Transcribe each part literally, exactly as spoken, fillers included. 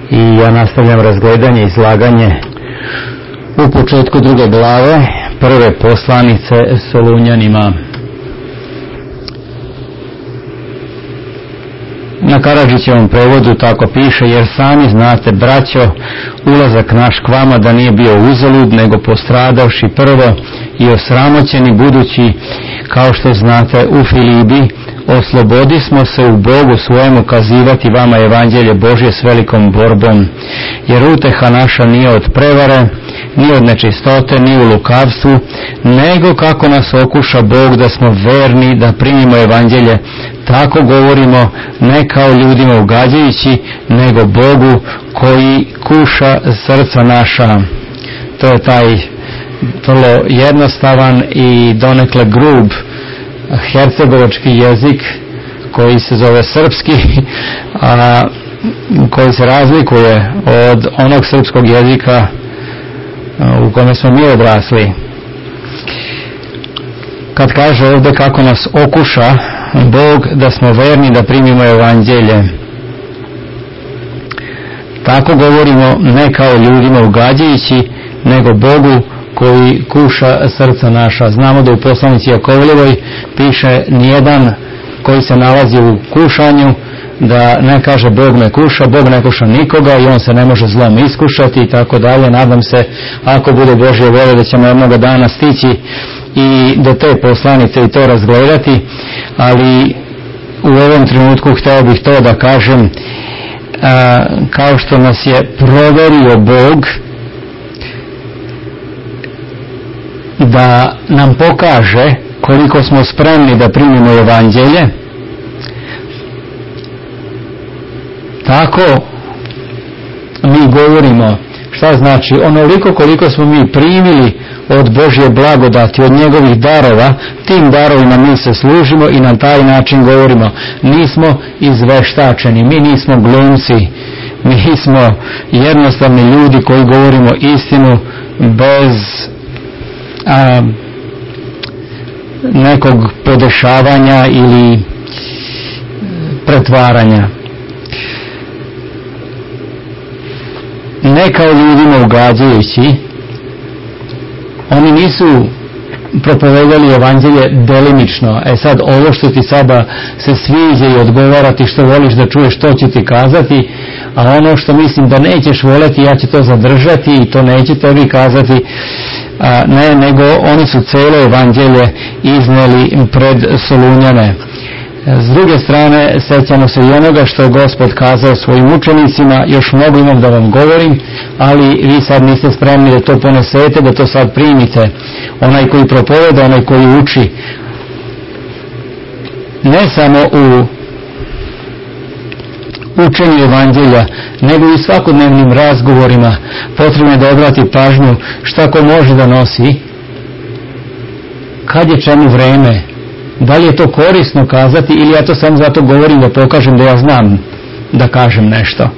I ja nastavljam razgledanje i izlaganje u početku druge glave prve poslanice Solunjanima. Na Karadžićevom prevodu tako piše: jer sami znate, braćo, ulazak naš k vama da nije bio uzalud, nego postradavši prvo i osramoćeni budući, kao što znate, u Filibi, oslobodismo se u Bogu svojemu kazivati vama evanđelje Božje s velikom borbom, jer uteha naša nije od prevare, ni od nečistote, ni u lukavstvu, nego kako nas okuša Bog da smo verni, da primimo evanđelje, tako govorimo, ne kao ljudima ugađajući, nego Bogu koji kuša srca naša. To je taj vrlo jednostavan i donekle grub hercegovački jezik koji se zove srpski, a koji se razlikuje od onog srpskog jezika u kome smo mi odrasli. Kad kaže ovdje kako nas okuša Bog da smo verni, da primimo evanđelje, tako govorimo, ne kao ljudima ugađajući, nego Bogu koji kuša srca naša. Znamo da u poslanici Jakovljevoj piše: nijedan koji se nalazi u kušanju da ne kaže Bog me kuša, Bog ne kuša nikoga i on se ne može zlom iskušati i tako dalje. Nadam se, ako bude Božje volje, da ćemo jednoga dana stići i do te poslanice i to razgledati, ali u ovom trenutku htio bih to da kažem, a, kao što nas je proverio Bog da nam pokaže koliko smo spremni da primimo evanđelje, tako mi govorimo. Šta znači? Onoliko koliko smo mi primili od Božje blagodati, od njegovih darova, tim darovima mi se služimo i na taj način govorimo. Nismo izveštačeni, mi nismo glumci, mi smo jednostavni ljudi koji govorimo istinu bez a, nekog podešavanja ili pretvaranja. Ne kao ljudima ugađajući. Oni nisu propovedali evanđelje delimično. E sad, ovo što ti sada se sviđa i odgovara ti, što voliš da čuješ, to ću ti kazati, a ono što mislim da nećeš voleti, ja ću to zadržati i to neću tebi kazati. A, ne, nego oni su cijelo evanđelje izneli pred Solunjane. S druge strane, sećamo se i onoga što je Gospod kazao svojim učenicima. Još mnogo imam da vam govorim, ali vi sad niste spremni da to ponesete, da to sad primite. Onaj koji propoveda, onaj koji uči, ne samo u učenju evanđelja, nego i u svakodnevnim razgovorima, potrebno je da obrati pažnju šta ko može da nosi, kad je čemu vreme, da li je to korisno kazati ili ja to samo zato govorim da pokažem da ja znam da kažem nešto.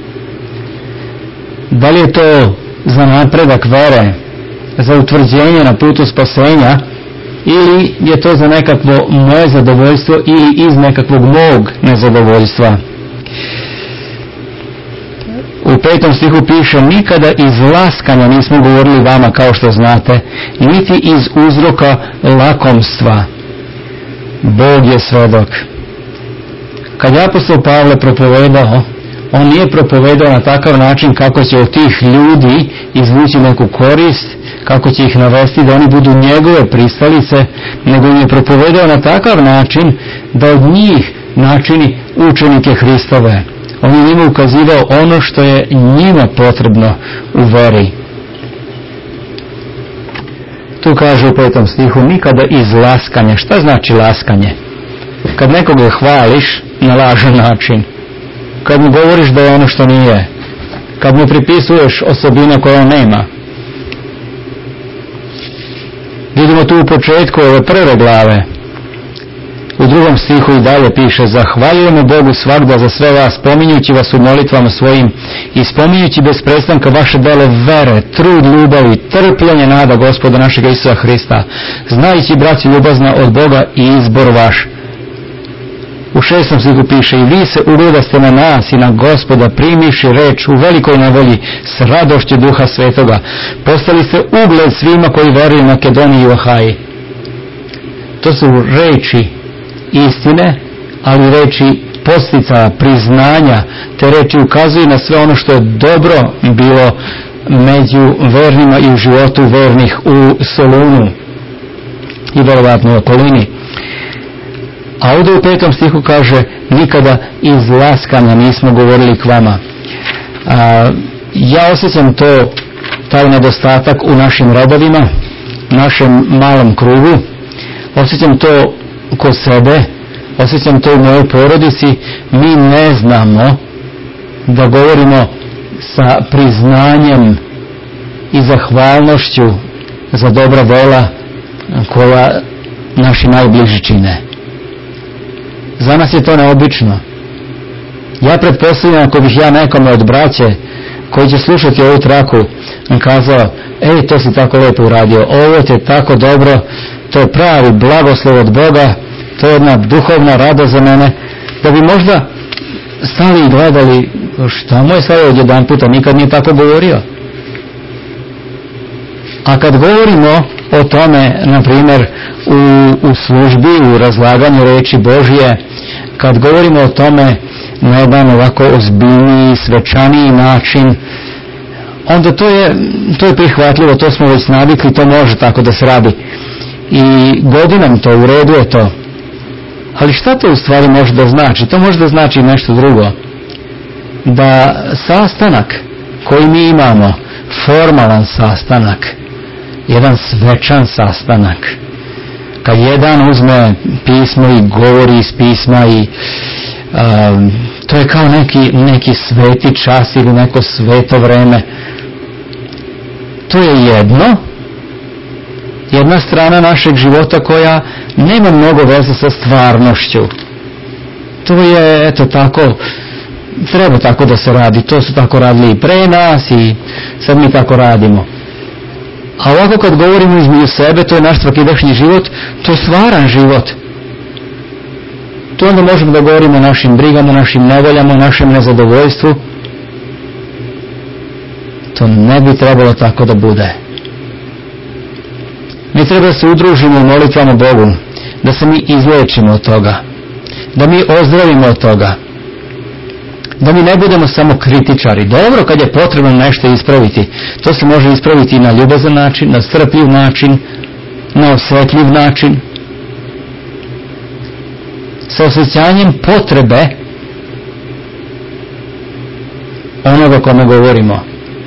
Da li je to za napredak vere, za utvrđenje na putu spasenja, ili je to za nekakvo moje zadovoljstvo ili iz nekakvog mog nezadovoljstva. U petom stihu piše: nikada iz laskanja nismo govorili vama, kao što znate, niti iz uzroka lakomstva. Bog je svedok. Kad je apostol Pavle propovedao, on nije propovedao na takav način kako će od tih ljudi izvući neku korist, kako će ih navesti da oni budu njegove pristalice, nego im je propovedao na takav način da od njih načini učenike Hristove. On je njima ukazivao ono što je njima potrebno u veri. Tu kaže u petom stihu: nikada iz laskanja. Šta znači laskanje? Kad nekoga hvališ na lažan način, kad mu govoriš da je ono što nije, kad mu pripisuješ osobine koje on nema. Vidimo tu u početku ove prve glave, u drugom stihu i dalje piše: zahvaljujemo Bogu svagda za sve vas, spominjući vas u molitvama svojim i spominjući bez prestanka vaše delo vere, trud, ljubav i trpljenje nada Gospoda našeg Isusa Hrista, znajući, braći ljubazna, od Boga i izbor vaš. U šestom stihu piše: i vi se ugledaste na nas i na Gospoda, primivši reč u velikoj nevolji s radošću Duha Svetoga. Postali ste ugled svima koji veruju u Makedoniji i u Ahaji. To su reči istine, ali reči postica, priznanja. Te reči ukazuju na sve ono što je dobro bilo među vernima i u životu vernih u Solunu i verovatno u okolini. A ovdje u petom stihu kaže: nikada iz laskanja nismo govorili k vama. A, ja osjećam to, taj nedostatak u našim redovima, našem malom krugu. Osjećam to kod sebe, osjećam to u mojoj porodici. Mi ne znamo da govorimo sa priznanjem i zahvalnošću za dobra dela koja naši najbliži čine. Za nas je to neobično. Ja pretpostavljam, ako bih ja nekome od braće koji će slušati ovu traku kazao: ej, to si tako lijepo uradio, ovo ti je tako dobro, to je pravi blagoslov od Boga, to je jedna duhovna radost za mene, da bi možda stali i gledali: šta mu je sad odjedan puta, nikad nije tako govorio. A kad govorimo o tome, na primjer, u, u službi, u razlaganju reči Božje, kad govorimo o tome na jedan ovako ozbiljniji, svečaniji način, onda to je, to je prihvatljivo, to smo već navikli, to može tako da se radi. I godinom to, u redu je to. Ali šta to u stvari može da znači? To može da znači nešto drugo. Da sastanak koji mi imamo, formalan sastanak, jedan svečan sastanak, kad jedan uzme pismo i govori iz pisma i um, to je kao neki, neki sveti čas ili neko sveto vreme. To je jedno, jedna strana našeg života koja nema mnogo veze sa stvarnošću. To je, eto tako, treba tako da se radi. To su tako radili i pre nas i sad mi tako radimo. A ovako kad govorimo između sebe, to je naš svakidašnji život, to je stvaran život. To onda možemo da govorimo o našim brigama, našim nevoljama, našem nezadovoljstvu. To ne bi trebalo tako da bude. Mi treba da se udružimo u molitvama Bogu, da se mi izlečimo od toga, da mi ozdravimo od toga, da mi ne budemo samo kritičari. Dobro, kad je potrebno nešto ispraviti, to se može ispraviti na ljubazan način, na strpljiv način, na osjetljiv način, sa osjećanjem potrebe onoga kome govorimo.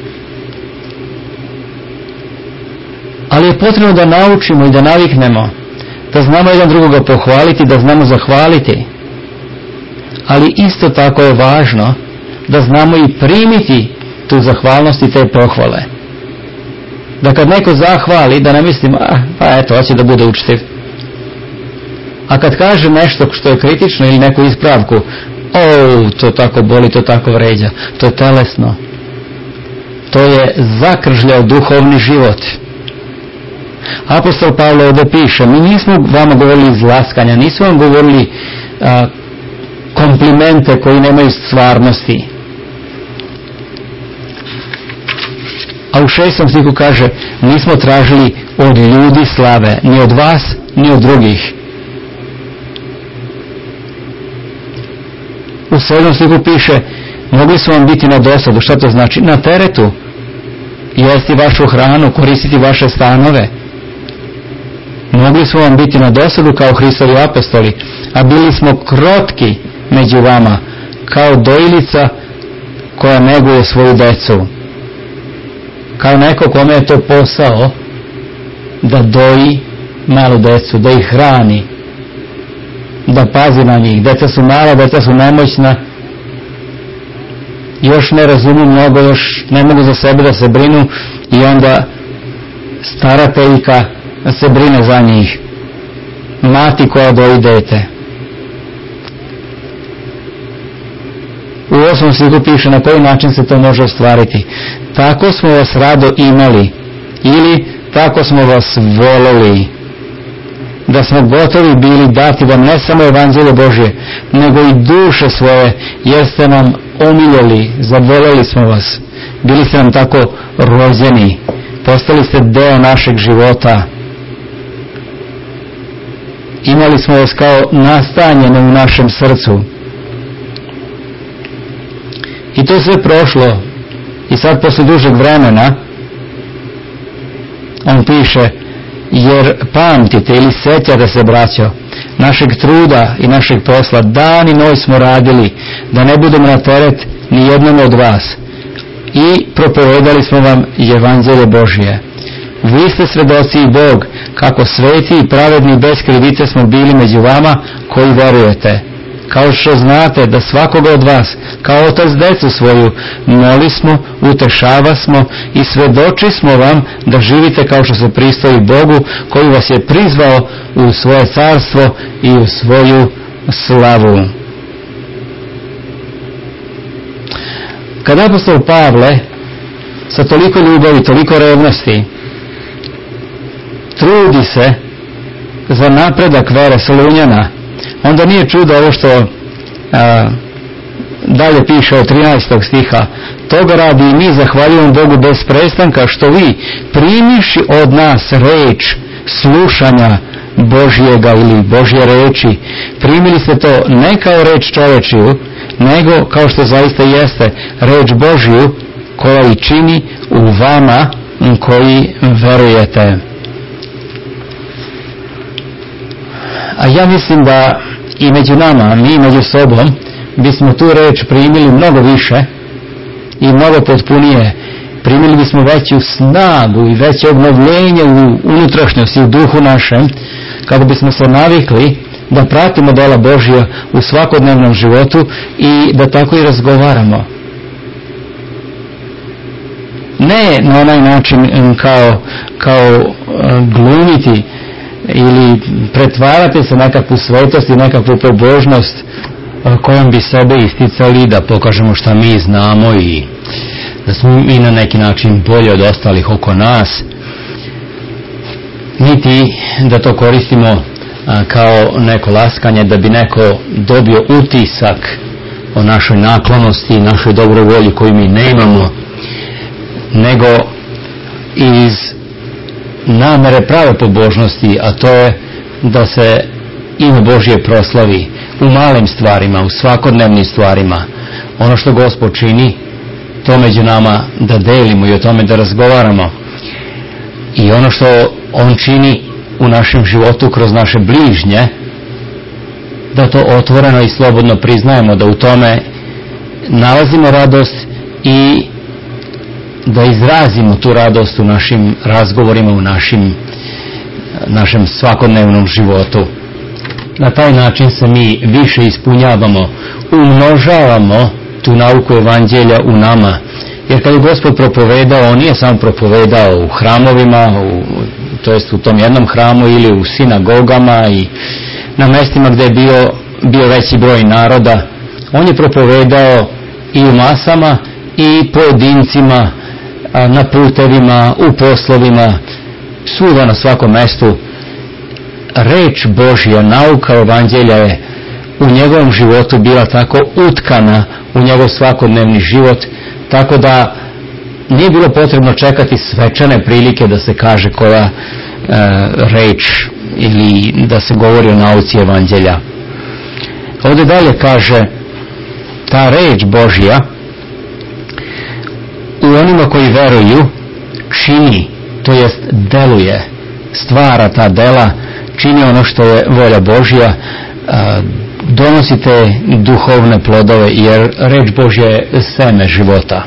Ali je potrebno da naučimo i da naviknemo, da znamo jedan drugoga pohvaliti, da znamo zahvaliti. Ali isto tako je važno da znamo i primiti tu zahvalnost i te pohvale. Da kad neko zahvali, da ne mislimo: ah, pa eto, hoće da bude učitelj. A kad kaže nešto što je kritično ili neku ispravku: o, to tako boli, to tako vređa, to je telesno. To je zakržljao duhovni život. Apostol Pavle ovdje piše: mi nismo vama govorili iz laskanja, nismo vam govorili a, komplimente koji nemaju stvarnosti. A u šestom stihu kaže: nismo tražili od ljudi slave, ni od vas, ni od drugih. U sedmom stihu piše: mogli su vam biti na dosadu. Šta to znači? Na teretu. Jesti vašu hranu, koristiti vaše stanove. Mogli su vam biti na dosadu kao Hristovi apostoli, a bili smo krotki među vama, kao dojilica koja neguje svoju decu. Kao neko kome je to posao da doji malu decu, da ih hrani, da pazi na njih. Deca su mala, deca su nemoćna, još ne razumiju mnogo, još ne mogu za sebe da se brinu i onda starateljka se brine za njih. Mati koja doji dete. U osmom stihu piše na koji način se to može ostvariti. Tako smo vas rado imali, ili tako smo vas voleli, da smo gotovi bili dati vam ne samo evanđelje Božje, nego i duše svoje, jer ste nam omiljeli, zavoleli smo vas, bili ste nam tako rođeni, postali ste deo našeg života, imali smo vas kao nastanjene u našem srcu. I to sve prošlo, i sad posle dužeg vremena on piše: jer pamtite ili sjećate se, braćo, našeg truda i našeg posla, dan i noć smo radili, da ne budemo na teret ni jednom od vas, i propovedali smo vam evanđelje Božje. Vi ste svedoci i Bog, kako sveti i pravedni bez krivice smo bili među vama koji verujete. Kao što znate da svakoga od vas, kao otac decu svoju, moli smo, utešava smo i svedoči smo vam da živite kao što se pristoji Bogu, koji vas je prizvao u svoje carstvo i u svoju slavu. Kad apostol Pavle sa toliko ljubavi, toliko revnosti trudi se za napredak vere Solunjana, onda nije čudo ovo što a, dalje piše od trinaestog stiha: toga radi i mi zahvaljujemo Bogu bez prestanka, što vi primiši od nas reč slušanja Božjega ili Božje reči, primili ste to ne kao reč čovečiju, nego kao što zaista jeste reč Božju, koja i čini u vama koji verujete. A ja mislim da i među nama, mi među sobom, bismo tu reč primili mnogo više i mnogo potpunije. Primili bismo veću snagu i veće obnovljenje u unutrašnjosti, u duhu našem, kako bismo se navikli da pratimo dela Božja u svakodnevnom životu i da tako i razgovaramo. Ne na onaj način kao, kao glumiti ili pretvarati se nekakvu svetost i nekakvu pobožnost kojom bi sebe isticali da pokažemo šta mi znamo i da smo mi na neki način bolji od ostalih oko nas, niti da to koristimo kao neko laskanje da bi neko dobio utisak o našoj naklonosti i našoj dobroj volji koju mi nemamo, nego iz namere prave pobožnosti, a to je da se ime Božje proslavi u malim stvarima, u svakodnevnim stvarima. Ono što Gospod čini, to među nama da delimo i o tome da razgovaramo. I ono što On čini u našem životu kroz naše bližnje, da to otvoreno i slobodno priznajemo, da u tome nalazimo radost i da izrazimo tu radost u našim razgovorima, u našim, našem svakodnevnom životu. Na taj način se mi više ispunjavamo, umnožavamo tu nauku evanđelja u nama. Jer kad je Gospod propovedao, On nije samo propovedao u hramovima, u, to jest u tom jednom hramu ili u sinagogama i na mjestima gdje je bio, bio veći broj naroda. On je propovedao i u masama i pojedincima, na putevima, u poslovima, svuda na svakom mjestu. Reč Božja, nauka evanđelja je u njegovom životu bila tako utkana u njegov svakodnevni život, tako da nije bilo potrebno čekati svečane prilike da se kaže koja e, reč ili da se govori o nauci evanđelja. Ovdje dalje kaže: ta reč Božja u onima koji veruju čini, to jest deluje, stvara ta dela, čini ono što je volja Božja, donosite duhovne plodove, jer reč Božja je seme života.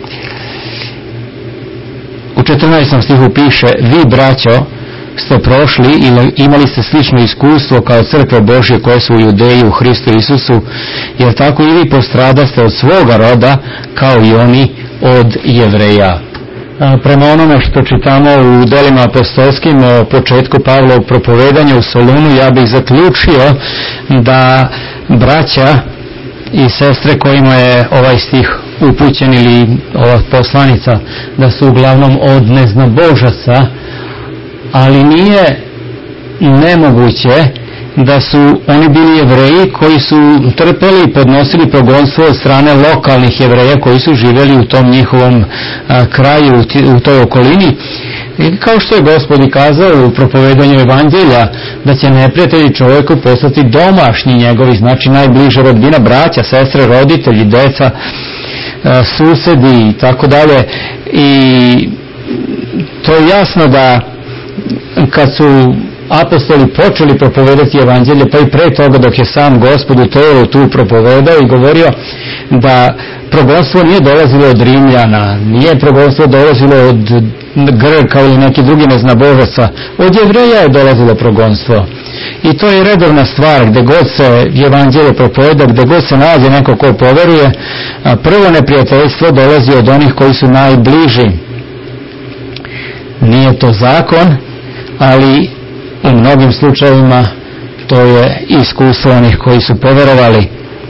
U četrnaestom stihu piše: vi, braćo, ste prošli ili imali ste slično iskustvo kao crkve Božje koje su u Judeji u Hristu Isusu, jer tako i vi postradaste od svoga roda kao i oni od Jevreja. Prema onome što čitamo u delima apostolskim o početku Pavlovog propovedanja u Solunu, ja bih zaključio da braća i sestre kojima je ovaj stih upućen ili ova poslanica, da su uglavnom od neznabožaca, ali nije nemoguće da su oni bili Jevreji koji su trpeli i podnosili progonstvo od strane lokalnih Jevreja koji su živjeli u tom njihovom a, kraju, u toj okolini. I kao što je Gospod i kazao u propovedanju Evanđelja, da će neprijatelji čovjeku postati domašnji njegovi, znači najbliže rodbina, braća, sestre, roditelji, deca, a, susedi i tako dalje. I to je jasno da kad su apostoli počeli propovedati Evanđelje, pa i pre toga dok je sam Gospod u telu tu propovedao i govorio da progonstvo nije dolazilo od Rimljana, nije progonstvo dolazilo od Grka ili neki drugi neznabožaca, od Jevreja je dolazilo progonstvo. I to je redovna stvar, gdje god se Evanđelje propoveda, gdje god se nađe neko ko poveruje, prvo neprijateljstvo dolazi od onih koji su najbliži. Nije to zakon, ali u mnogim slučajevima to je iskustvo onih koji su poverovali.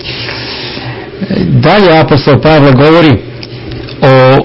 Dalje apostol Pavle govori o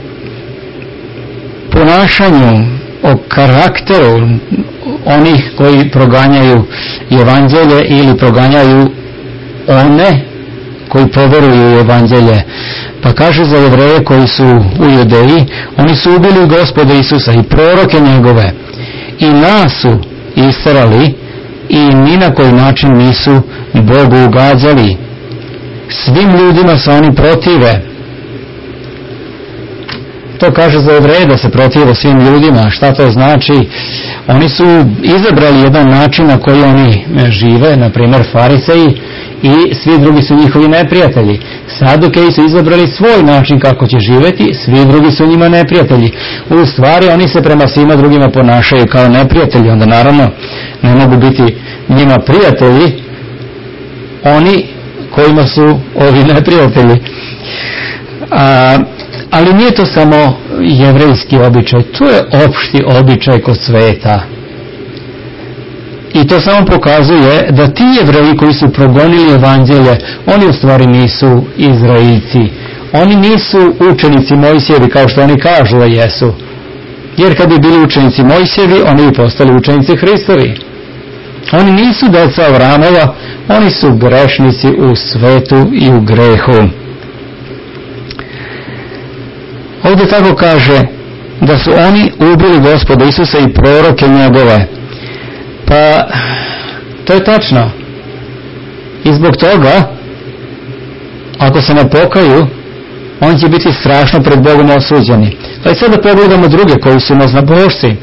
ponašanju, o karakteru onih koji proganjaju Evanđelje ili proganjaju one koji poveruju u Evanđelje. Pa kaže za Jevreje koji su u Judeji, oni su ubili Gospoda Isusa i proroke njegove i nas su isterali i ni na koji način nisu Bogu ugađali. Svim ljudima se oni protive. To kaže za Jevreje da se protive svim ljudima. Šta to znači? Oni su izabrali jedan način na koji oni žive, na primjer fariseji, i svi drugi su njihovi neprijatelji. Sadukeji su izabrali svoj način kako će živjeti, svi drugi su njima neprijatelji. U stvari oni se prema svima drugima ponašaju kao neprijatelji, onda naravno ne mogu biti njima prijatelji oni kojima su ovi neprijatelji. A, ali nije to samo jevrejski običaj, to je opšti običaj kod sveta. I to samo pokazuje da ti Jevreji koji su progonili Evanđelje, oni u stvari nisu Izraelci. Oni nisu učenici Mojsijevi kao što oni kažu da jesu. Jer kad bi bili učenici Mojsijevi, oni bi postali učenici Hristovi. Oni nisu deca Avramova, oni su grešnici u svetu i u grehu. Ovdje tako kaže da su oni ubili Gospoda Isusa i proroke njegove. Pa to je tačno. I zbog toga, ako se ne pokaju, on će biti strašno pred Bogom osuđeni. Pa i sada pogledamo druge koji su neznabošci.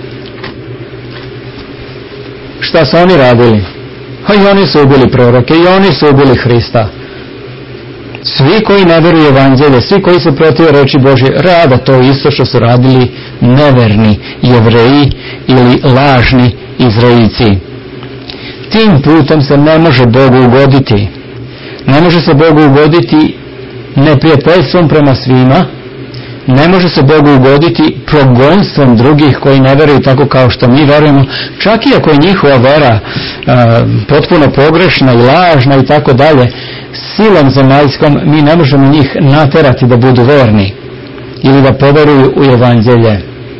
Šta su oni radili? Pa i oni su ubili proroke, i oni su ubili Hrista. Svi koji ne veruju Evanđelje, svi koji su protiv reči Božje, rada to isto što su radili neverni Jevreji ili lažni Izraelci. Tim putem se ne može Bogu ugoditi. Ne može se Bogu ugoditi neprijateljstvom prema svima, ne može se Bogu ugoditi progonstvom drugih koji ne veruju tako kao što mi verujemo, čak i ako je njihova vera a, potpuno pogrešna i lažna i tako dalje, silom zemaljskom mi ne možemo njih naterati da budu verni ili da poveruju u Evanđelje.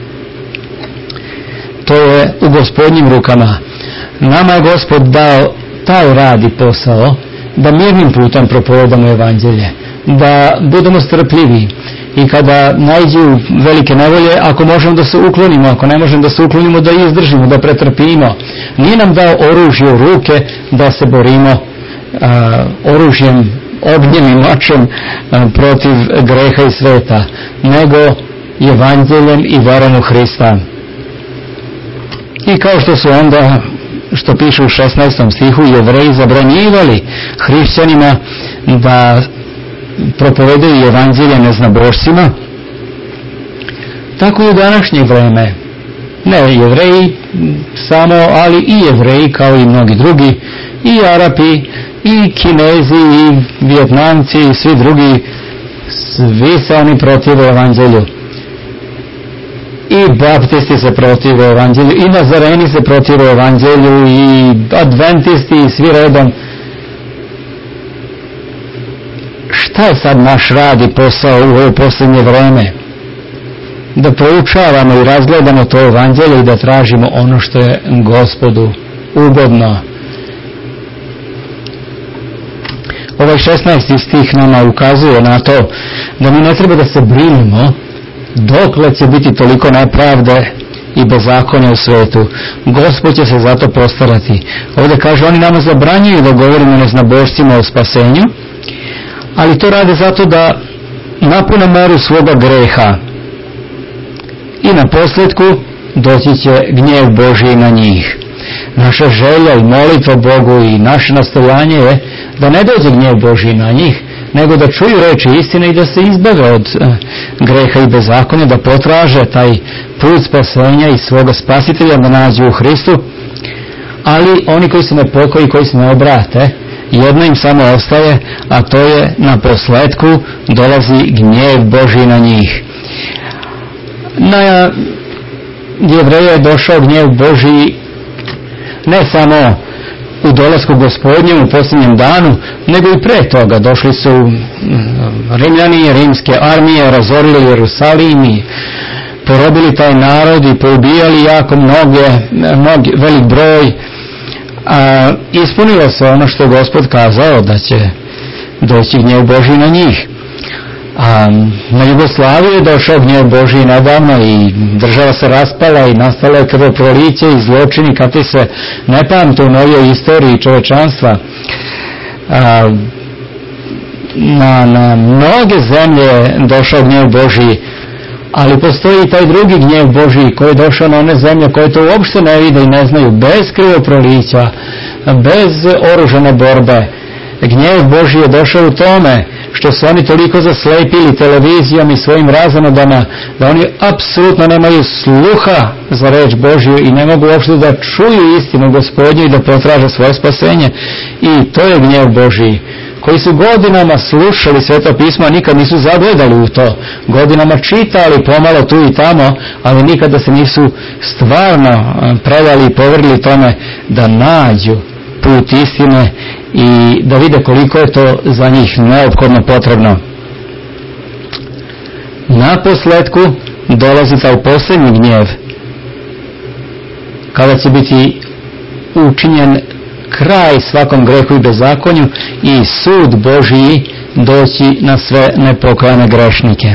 To je u Gospodnjim rukama. Nama je Gospod dao taj rad i posao da mirnim putem propovedamo Evanđelje, da budemo strpljivi i kada naiđu velike nevolje, ako možemo da se uklonimo, ako ne možemo da se uklonimo, da izdržimo, da pretrpimo. Nije nam dao oružje u ruke da se borimo a, oružjem, ognjem i mačem a, protiv greha i sveta, nego Evanđeljem i verom u Hrista. I kao što su onda, što piše u šesnaestom stihu, Jevreji zabranjivali hrišćanima da propovedaju Evanđelje neznabošcima, tako i u današnje vreme. Ne Jevreji samo, ali i Jevreji kao i mnogi drugi, i Arapi, i Kinezi, i Vijetnamci, i svi drugi, svi se oni protive Evanđelju. I baptisti se protive Evanđelju, i Nazareni se protive Evanđelju, i adventisti, i svi redom. Šta je sad naš rad i posao u ovo posljednje vreme? da proučavamo i razgledamo to evanđelje i da tražimo ono što je Gospodu ugodno. Ovaj šesnaesti stih nama ukazuje na to da mi ne treba da se brinemo dokle će biti toliko nepravde i bezakonja u svetu. Gospod će se zato postarati. Ovdje kaže, oni nama zabranjuju da govorimo neznabošcima o spasenju, ali to rade zato da napune meru svoga greha. I na posljedku doći će gnjev Božji na njih. Naša želja i molitva Bogu i naše nastojanje je da ne dođe gnjev Božji na njih, nego da čuju reči istine i da se izbave od uh, greha i bezakonja, da potraže taj put spasenja i svoga spasitelja da nađu u Hristu. Ali oni koji se ne pokoji, koji se ne obrate, jedno im samo ostaje, a to je na posledku dolazi gnjev Božji na njih. Na Jevreje je došao gnjev Božji ne samo u dolasku Gospodnjem u posljednjem danu, nego i pre toga. Došli su Rimljani, rimske armije, razorili Jerusalim i porobili taj narod i poubijali jako mnoge, mnogi, velik broj. A ispunilo se ono što je Gospod kazao, da će doći gnjev Božji na njih. A na Jugoslaviju je došao gnjev Božji nedavno i država se raspala i nastalo je krvoproliće i zločini kakvi se ne pamte u novijoj istoriji čovečanstva. A, na, na mnoge zemlje je došao gnjev Božji, ali postoji i taj drugi gnjev Božji koji je došao na one zemlje koje to uopšte ne vide i ne znaju, bez krvoprolića, bez oružane borbe. Gnjev Božji je došao u tome što su oni toliko zaslepili televizijom i svojim razonodama da oni apsolutno nemaju sluha za reč Božju i ne mogu uopšte da čuju istinu Gospodnju i da potraže svoje spasenje. I to je gnjev Božji, koji su godinama slušali Sveto pismo, a nikad nisu zagledali u to. Godinama čitali pomalo tu i tamo, ali nikada se nisu stvarno predali i povrili tome da nađu put istine i da vide koliko je to za njih neophodno potrebno. Na posledku dolazi taj posljednji gnjev, kada će biti učinjen kraj svakom grehu i bezakonju i sud Božji doći na sve nepokojane grešnike.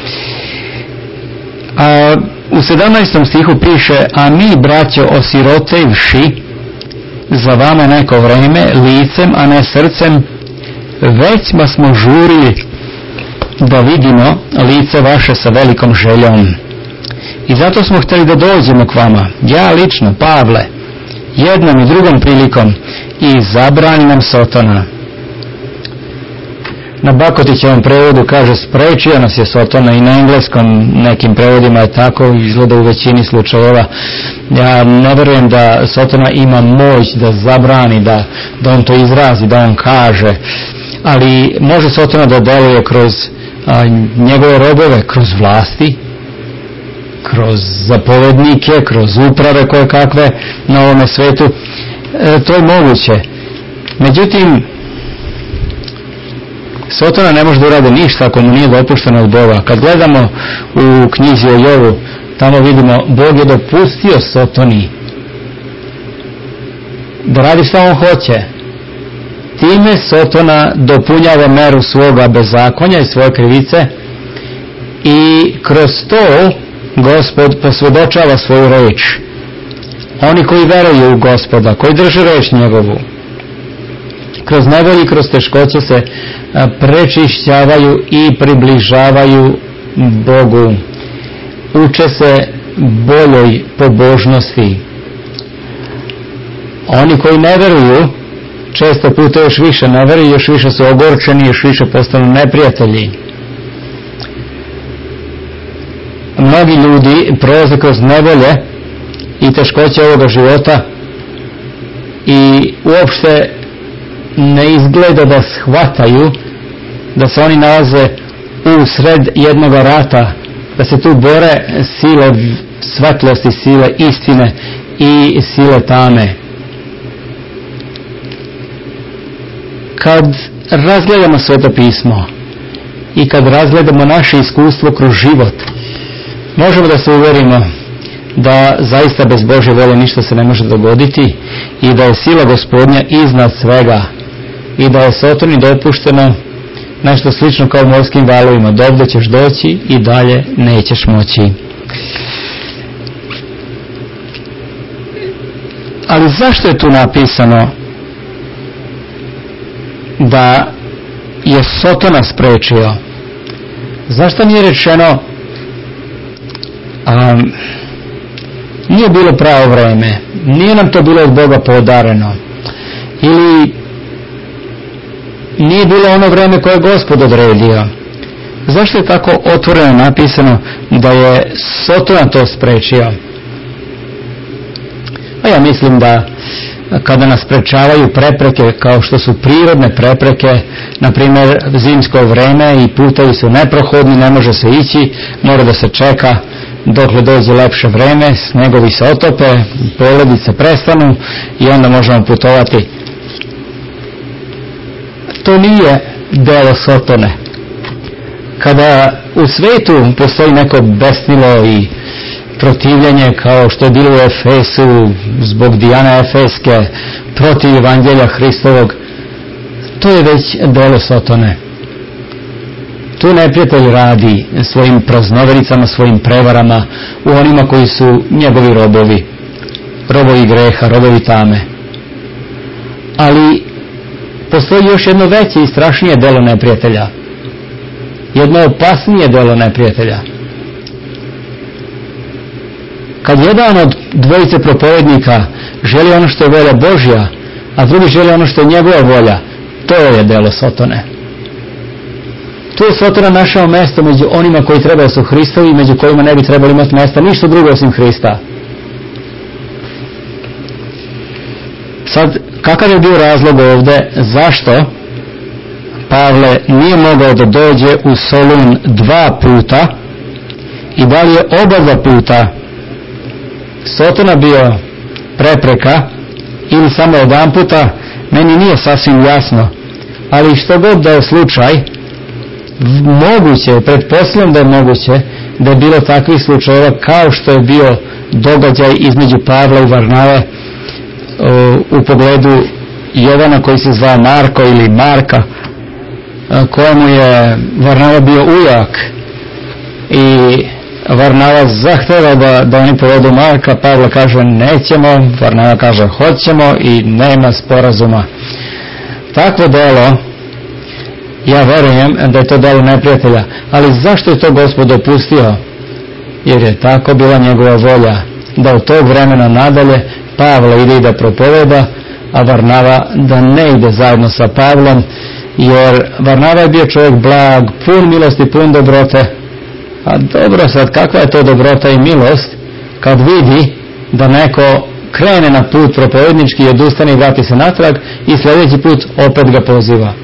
A u sedamnaestom stihu piše, a mi, braćo, osirotevši za vama neko vreme, licem, a ne srcem, već smo žurili da vidimo lice vaše sa velikom željom. I zato smo htjeli da dođemo k vama, ja lično, Pavle, jednom i drugom prilikom, i zabrani nam Sotona. Na Bakotićevom prevodu kaže, sprečio nas je Sotona, i na engleskom nekim prevodima je tako, izgleda u većini slučajeva. Ja ne verujem da Sotona ima moć da zabrani, da, da on to izrazi, da on kaže, ali može Sotona da deluje kroz a, njegove robove, kroz vlasti, kroz zapovednike, kroz uprave koje kakve na ovome svetu. E, to je moguće. Međutim, Sotona ne može da urade ništa ako mu nije dopušteno od Boga. Kad gledamo u knjizi o Jovu, tamo vidimo, Bog je dopustio Sotoni da radi šta on hoće. Time Sotona dopunjava meru svoga bezakonja i svoje krivice i kroz to Gospod posvjedočava svoju reč. Oni koji veruju u Gospoda, koji drže reč njegovu, kroz nevolje i kroz teškoće se prečišćavaju i približavaju Bogu. Uče se boljoj pobožnosti. Oni koji ne veruju, često puta još više ne veruju, još više su ogorčeni, još više postanu neprijatelji. Mnogi ljudi prolaze kroz nevolje i teškoće ovoga života i uopšte ne izgleda da shvataju da se oni nalaze u sred jednog rata, da se tu bore sile svetlosti, sile istine i sile tame. Kad razgledamo Sveto pismo i kad razgledamo naše iskustvo kroz život, možemo da se uvjerimo da zaista bez Božje volje ništa se ne može dogoditi i da je sila Gospodnja iznad svega i da je Sotoni dopušteno nešto slično kao morskim valovima. Dovde ćeš doći i dalje nećeš moći. Ali zašto je tu napisano da je Sotona sprečio? Zašto nije rečeno um, nije bilo pravo vreme, nije nam to bilo od Boga podareno, ili nije bilo ono vreme koje je Gospod odredio? Zašto je tako otvoreno napisano da je Sotona to sprečio? Pa ja mislim da kada nas sprečavaju prepreke kao što su prirodne prepreke, na primjer zimsko vreme i putevi su neprohodni, ne može se ići, mora da se čeka dokle dođe lepše vreme, snegovi se otope, poledice prestanu i onda možemo putovati. To nije delo Sotone. Kada u svetu postoji neko besnilo i protivljenje kao što je bilo u Efesu zbog Dijane Efeske protiv Evanđelja Hristovog, to je već delo Sotone. Tu neprijatelj radi svojim praznovericama, svojim prevarama u onima koji su njegovi robovi, robovi greha, robovi tame. Ali postoji još jedno veće i strašnije delo neprijatelja, jedno opasnije delo neprijatelja. Kad jedan od dvojice propovednika želi ono što je volja Božja, a drugi želi ono što je njegova volja, to je delo Sotone. Tu je Sotona našao mesto među onima koji trebaju su Hristovi i među kojima ne bi trebali imati mesta ništa drugo osim Hrista. Sad, kakav je bio razlog ovdje zašto Pavle nije mogao da dođe u Solun dva puta i da li je oba dva puta Sotona bio prepreka ili samo jedan puta, meni nije sasvim jasno, ali što god da je slučaj, moguće, pretpostavljam da je moguće da je bilo takvih slučajeva kao što je bio događaj između Pavla i Varnave u pogledu Jovana koji se zvao Marko ili Marka, kojemu je Varnava bio ujak i Varnava zahteva da, da oni povedu Marka. Pavle kaže nećemo, Varnava kaže hoćemo i nema sporazuma. Takvo delo, ja verujem da je to delo neprijatelja, ali zašto je to Gospod dopustio? Jer je tako bila njegova volja da od tog vremena nadalje Pavle ide i da propoveda, a Varnava da ne ide zajedno sa Pavlom, jer Varnava je bio čovjek blag, pun milosti, pun dobrote. A dobro, sad kakva je to dobrota i milost kad vidi da neko krene na put propovednički i odustane i vrati se natrag i sljedeći put opet ga poziva.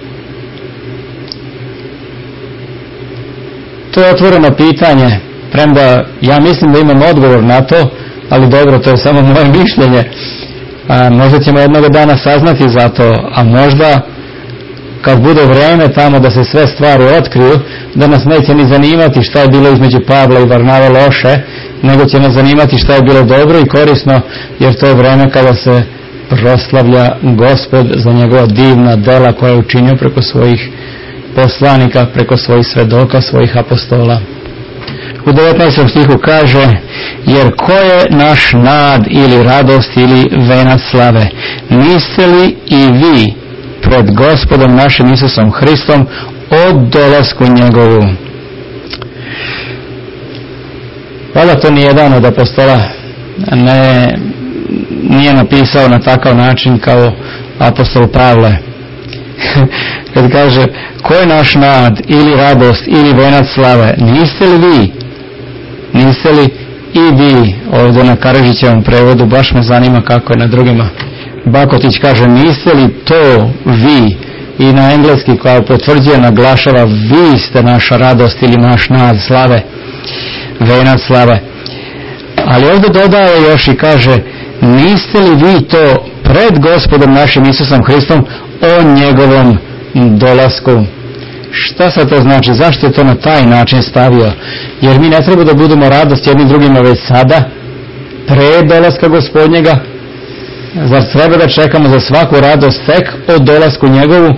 To je otvoreno pitanje, premda ja mislim da imam odgovor na to, ali dobro, to je samo moje mišljenje. A, možda ćemo jednog dana saznati za to, a možda kad bude vrijeme tamo da se sve stvari otkriju, da nas neće ni zanimati šta je bilo između Pavla i Varnave loše, nego će nas zanimati šta je bilo dobro i korisno, jer to je vrijeme kada se proslavlja Gospod za njegova divna dela koja je učinio preko svojih poslanika, preko svojih svedoka, svojih apostola. U devetnaestom stihu kaže: jer ko je naš nad ili radost ili venac slave? Niste li i vi pred Gospodom našim Isusom Hristom od dolasku njegovu? Valjda to nijedan od apostola ne, nije napisao na takav način kao apostol Pavle. Kad kaže ko je naš nad ili radost ili venac slave, niste li vi? Niste li i vi? Ovdje na Karadžićevom prevodu baš me zanima kako je na drugima. Bakotić kaže niste li to vi? I na engleski kao potvrđuje, naglašava vi ste naša radost ili naš nad slave, venac slave. Ali ovdje dodaje još i kaže niste li vi to pred Gospodom našim Isusom Hristom o njegovom dolasku? Šta sad to znači? Zašto je to na taj način stavio? Jer mi ne treba da budemo radost jednim drugima već sada, pre dolaska Gospodnjega. Zar treba da čekamo za svaku radost tek od dolasku njegovu?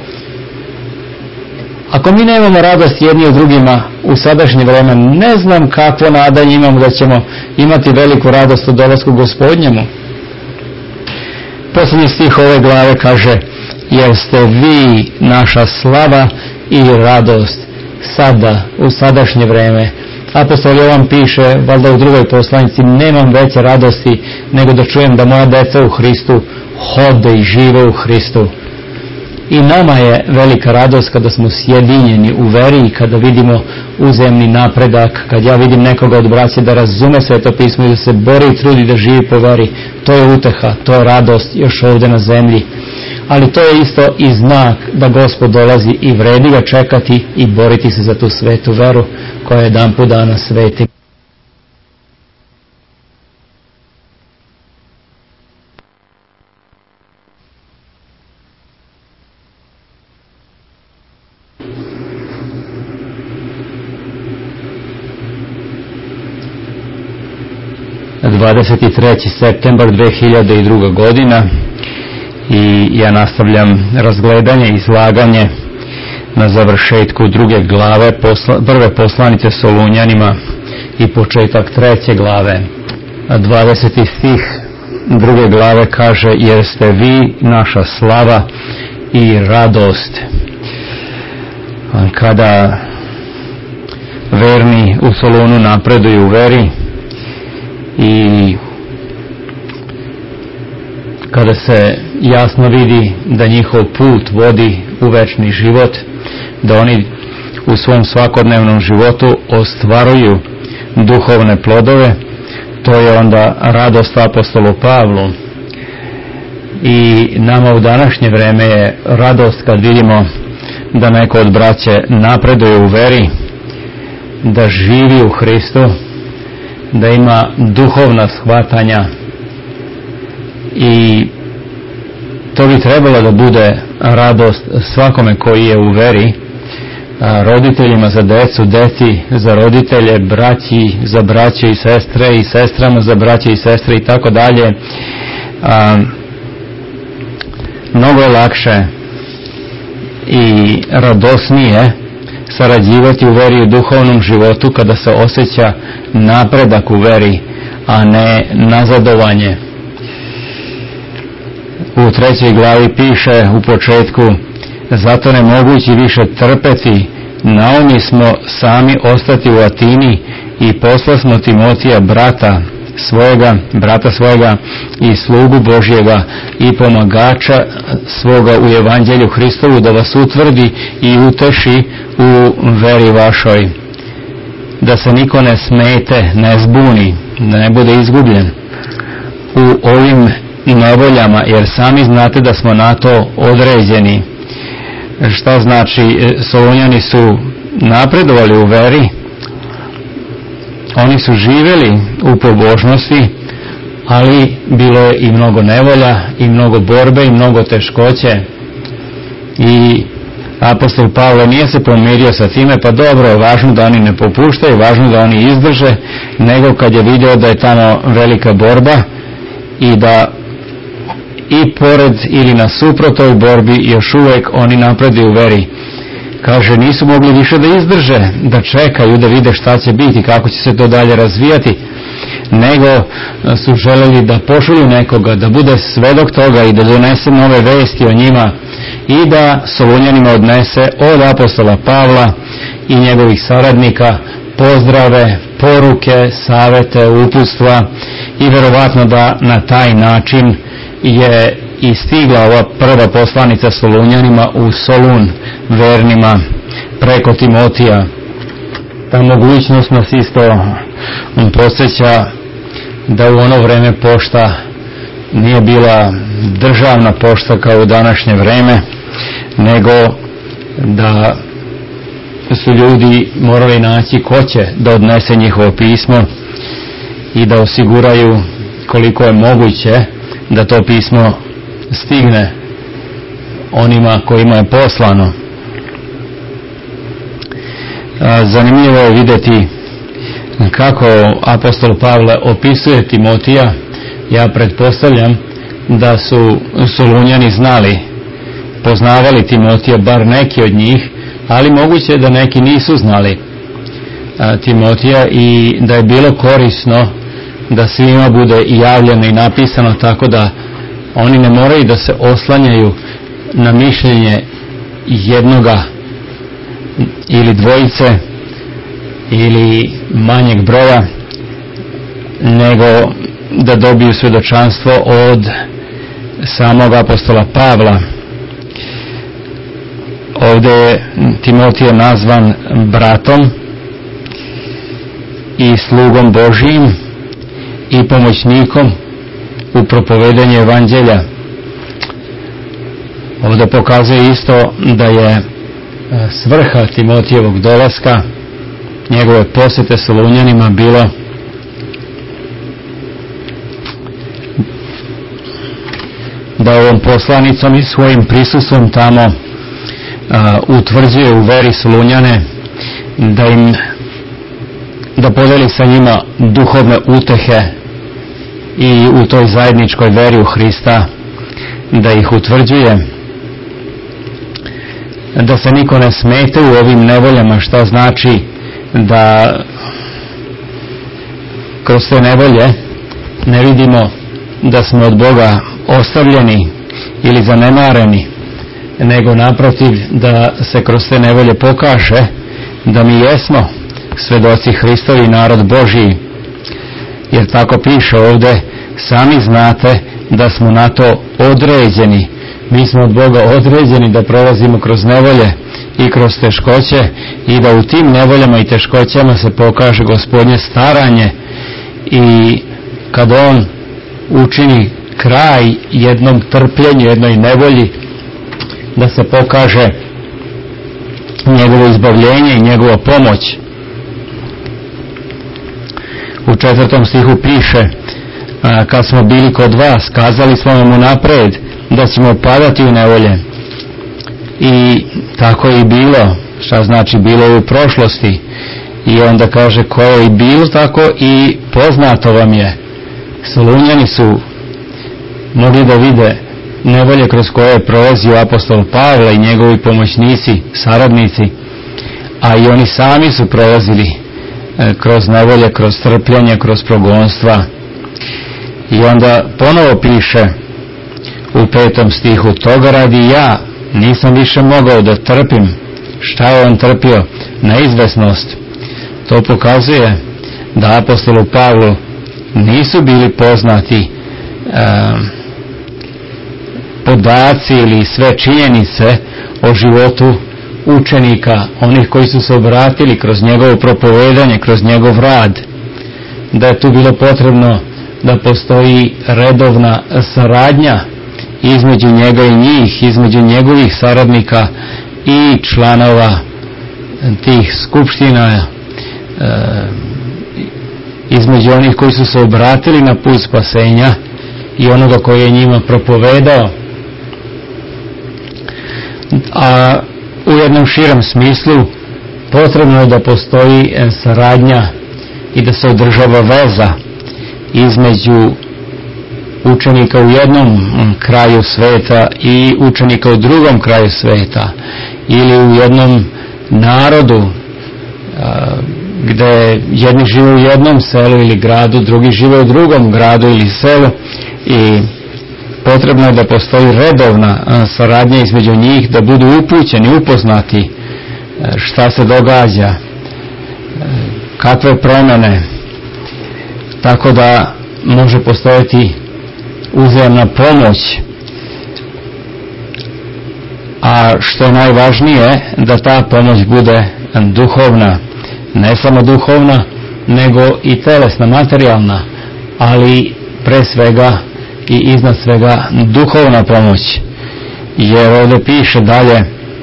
Ako mi nemamo radost jedni od drugima u sadašnje vreme, ne znam kakvo nadanje imamo da ćemo imati veliku radost od dolasku Gospodnjemu. Posljednji stih ove glave kaže: jer ste vi naša slava i radost sada, u sadašnje vreme. Apostol Jovan piše, valjda u drugoj poslanici: nemam veće radosti nego da čujem da moja deca u Hristu hode i žive u Hristu. I nama je velika radost kada smo sjedinjeni u veri i kada vidimo uzemni napredak, kad ja vidim nekoga od braće da razume Sveto pismo i da se bori i trudi da živi po veri. To je uteha, to je radost još ovdje na zemlji. Ali to je isto i znak da Gospod dolazi i vredi ga čekati i boriti se za tu svetu veru koja je dan po dana sveti. dvadeset treći septembar dve hiljade druga. godina i ja nastavljam razgledanje i izlaganje na završetku druge glave posla, prve poslanice Solunjanima i početak treće glave. dvadeseti stih druge glave kaže: jer ste vi naša slava i radost. Kada verni u Solunu napreduju u veri i kada se jasno vidi da njihov put vodi u večni život, da oni u svom svakodnevnom životu ostvaruju duhovne plodove, to je onda radost apostolu Pavlu. I nama u današnje vreme je radost kad vidimo da neko od braće napreduje u veri, da živi u Hristu, da ima duhovna shvatanja, i to bi trebalo da bude radost svakome koji je u veri, roditeljima za decu, deci za roditelje, braći za braće i sestre i sestrama za braće i sestre i tako dalje. Mnogo je lakše i radosnije sarađivati u veri u duhovnom životu kada se osjeća napredak u veri, a ne nazadovanje. U trećoj glavi piše u početku: zato ne mogući više trpeti, naumi smo sami ostati u Atini i poslasmo Timotija brata svojega, brata svojega i slugu Božjega i pomagača svoga u evanđelju Hristovu, da vas utvrdi i uteši u veri vašoj, da se niko ne smete, ne zbuni, da ne bude izgubljen u ovim nevoljama, jer sami znate da smo na to određeni. Šta znači? Solunjani su napredovali u veri, oni su živjeli u pobožnosti, ali bilo je i mnogo nevolja i mnogo borbe i mnogo teškoće. I apostol Pavle nije se pomirio sa time, pa dobro, važno da oni ne popuštaju, važno da oni izdrže, nego kad je vidio da je tamo velika borba i da i pored ili nasuprot toj borbi još uvijek oni napreduju u veri. Kaže, nisu mogli više da izdrže, da čekaju, da vide šta će biti, kako će se to dalje razvijati, nego su želeli da pošalju nekoga, da bude svedok toga i da donese nove vesti o njima i da Solunjanima odnese od apostola Pavla i njegovih saradnika pozdrave, poruke, savete, uputstva, i verovatno da na taj način je i stigla ova prva poslanica Solunjanima u Solun vernima preko Timotija. Ta mogućnost nas isto podsjeća da u ono vreme pošta nije bila državna pošta kao u današnje vreme, nego da su ljudi morali naći ko će da odnese njihovo pismo i da osiguraju koliko je moguće da to pismo stigne onima kojima je poslano. Zanimljivo je vidjeti kako apostol Pavle opisuje Timotija. Ja pretpostavljam da su Solunjani znali, poznavali Timotija, bar neki od njih, ali moguće da neki nisu znali Timotija i da je bilo korisno da svima bude i javljeno i napisano, tako da oni ne moraju da se oslanjaju na mišljenje jednoga ili dvojice ili manjeg broja, nego da dobiju svjedočanstvo od samog apostola Pavla. Ovdje je Timotije nazvan bratom i slugom Božijim i pomoćnikom u propovedanju evanđelja. Ovdje pokazuje isto da je svrha Timotijevog dolaska, njegove posjete Solunjanima, bilo da ovom poslanicom i svojim prisustvom tamo uh, utvrđuje u veri Solunjane, da im da podeli sa njima duhovne utehe i u toj zajedničkoj veri u Hrista da ih utvrđuje, da se niko ne smete u ovim nevoljama, što znači da kroz te nevolje ne vidimo da smo od Boga ostavljeni ili zanemareni, nego naprotiv da se kroz te nevolje pokaže da mi jesmo svedoci Hristovi, narod Božiji. Jer tako piše ovdje, sami znate da smo na to određeni. Mi smo od Boga određeni da prolazimo kroz nevolje i kroz teškoće i da u tim nevoljama i teškoćama se pokaže Gospodnje staranje, i kad On učini kraj jednom trpljenju, jednoj nevolji, da se pokaže njegovo izbavljenje i njegova pomoć. U četvrtom stihu piše, a, kad smo bili kod vas, kazali smo vam unaprijed da ćemo padati u nevolje. I tako je i bilo. Šta znači bilo u prošlosti? I onda kaže, koje je i bilo tako i poznato vam je. Solunjani su mogli da vide nevolje kroz koje je prolazio apostol Pavle i njegovi pomoćnici, saradnici, a i oni sami su prolazili e, kroz nevolje, kroz trpljenje, kroz progonstva. I onda ponovo piše u petom stihu, toga radi ja nisam više mogao da trpim. Šta je on trpio? Neizvesnost. To pokazuje da apostolu Pavlu nisu bili poznati e, podaci ili sve činjenice o životu učenika, onih koji su se obratili kroz njegovo propovedanje, kroz njegov rad, da je tu bilo potrebno da postoji redovna saradnja između njega i njih, između njegovih saradnika i članova tih skupština, e, između onih koji su se obratili na put spasenja i onoga koji je njima propovedao. A u jednom širem smislu potrebno je da postoji saradnja i da se održava veza između učenika u jednom kraju sveta i učenika u drugom kraju sveta, ili u jednom narodu a, gdje jedni žive u jednom selu ili gradu, drugi žive u drugom gradu ili selu, i potrebno je da postoji redovna a, saradnja između njih, da budu upućeni, upoznati a, šta se događa, a, kakve promjene, tako da može postojati uzajamna pomoć. A što je najvažnije, da ta pomoć bude duhovna, ne samo duhovna, nego i telesna, materijalna, ali pre svega i iznad svega duhovna pomoć. Jer ovdje piše dalje,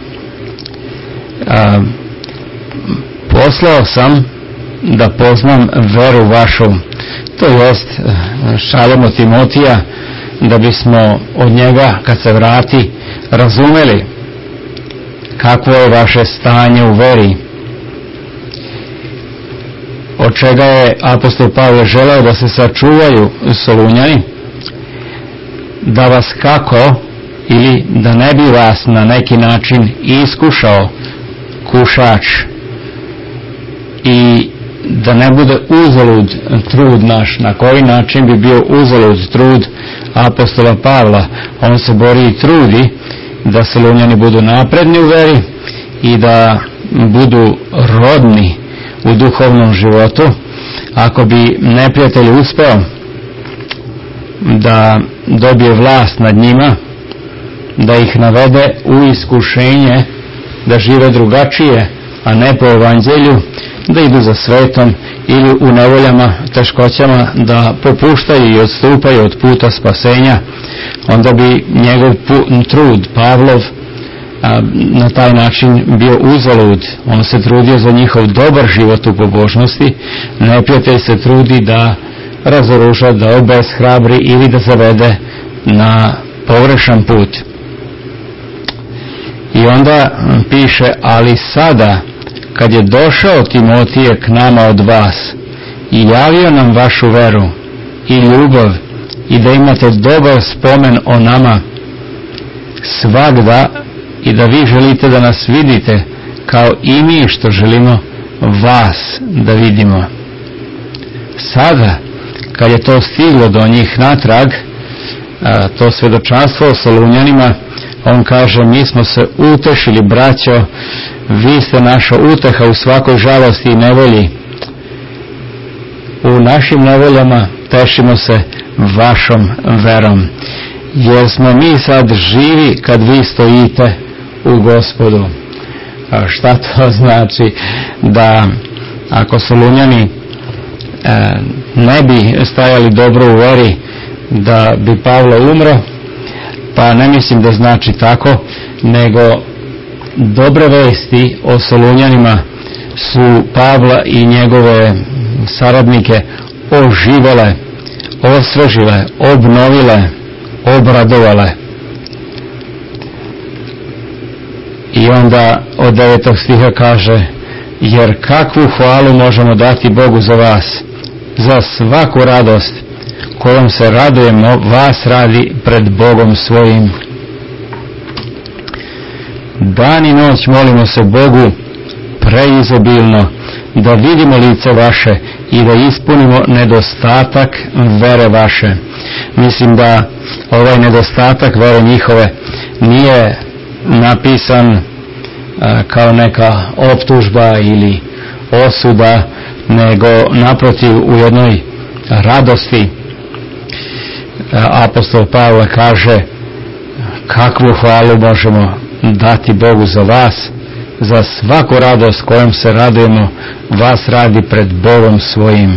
a, poslao sam da poznam veru vašu, to jest šaljemo Timotija da bismo od njega, kad se vrati, razumeli kakvo je vaše stanje u veri, čega je apostol Pavle želeo da se sačuvaju Solunjani, da vas kako, ili da ne bi vas na neki način iskušao kušač i da ne bude uzalud trud naš. Na koji način bi bio uzalud trud apostola Pavla? On se bori i trudi da Solunjani budu napredni u veri i da budu rodni u duhovnom životu. Ako bi neprijatelj uspeo da dobije vlast nad njima, da ih navede u iskušenje da žive drugačije, a ne po evanđelju, da idu za svetom ili u nevoljama, teškoćama, da popuštaju i odstupaju od puta spasenja, onda bi njegov trud, Pavlov, a, na taj način bio uzalud. On se trudio za njihov dobar život u pobožnosti, neprijatelj se trudi da razoruža, da obeshrabri ili da zavede na pogrešan put. I onda piše, ali sada kad je došao Timotije k nama od vas i javio nam vašu veru i ljubav i da imate dobar spomen o nama svagda i da vi želite da nas vidite kao i mi što želimo vas da vidimo. Sada kad je to stiglo do njih natrag, to svedočanstvo o Solunjanima, on kaže, mi smo se utešili, braćo, vi ste naša uteha u svakoj žalosti i nevolji. U našim nevoljama tešimo se vašom verom, jer smo mi sad živi kad vi stojite u Gospodu. A šta to znači? Da ako Solunjani e, ne bi stajali dobro u veri, da bi Pavle umro, pa ne mislim da znači tako, nego dobre vesti o Solunjanima su Pavla i njegove saradnike oživele, osvežile, obnovile, obradovale. I onda od devetog stiha kaže, jer kakvu hvalu možemo dati Bogu za vas, za svaku radost kojom se radujemo vas radi pred Bogom svojim. Dan i noć molimo se Bogu preizobilno da vidimo lice vaše i da ispunimo nedostatak vere vaše. Mislim da ovaj nedostatak vere njihove nije napisan a, kao neka optužba ili osuda, nego naprotiv u jednoj radosti. Apostol Pavle kaže, kakvu hvalu možemo dati Bogu za vas, za svaku radost kojom se radujemo vas radi pred Bogom svojim.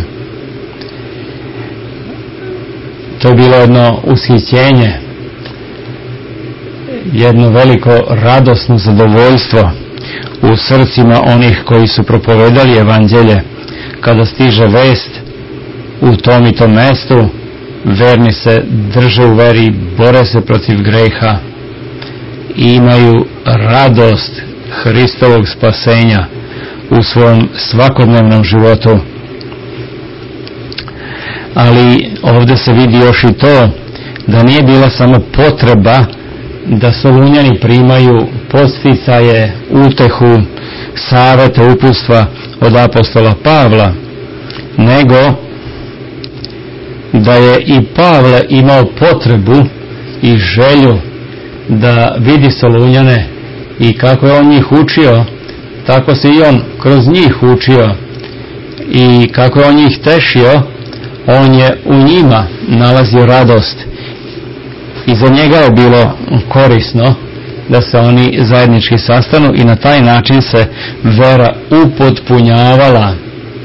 To je bilo jedno ushićenje, jedno veliko radosno zadovoljstvo u srcima onih koji su propovedali evanđelje, kada stiže vest u tom i tom mestu, verni se drže u veri, bore se protiv greha i imaju radost Hristovog spasenja u svom svakodnevnom životu. Ali ovdje se vidi još i to da nije bila samo potreba da Solunjani primaju podsticaje, utehu, savete, uputstva od apostola Pavla, nego da je i Pavle imao potrebu i želju da vidi Solunjane i kako je on njih učio, tako se i on kroz njih učio, i kako je on njih tešio, on je u njima nalazio radost i za njega je bilo korisno da se oni zajednički sastanu i na taj način se vera upotpunjavala.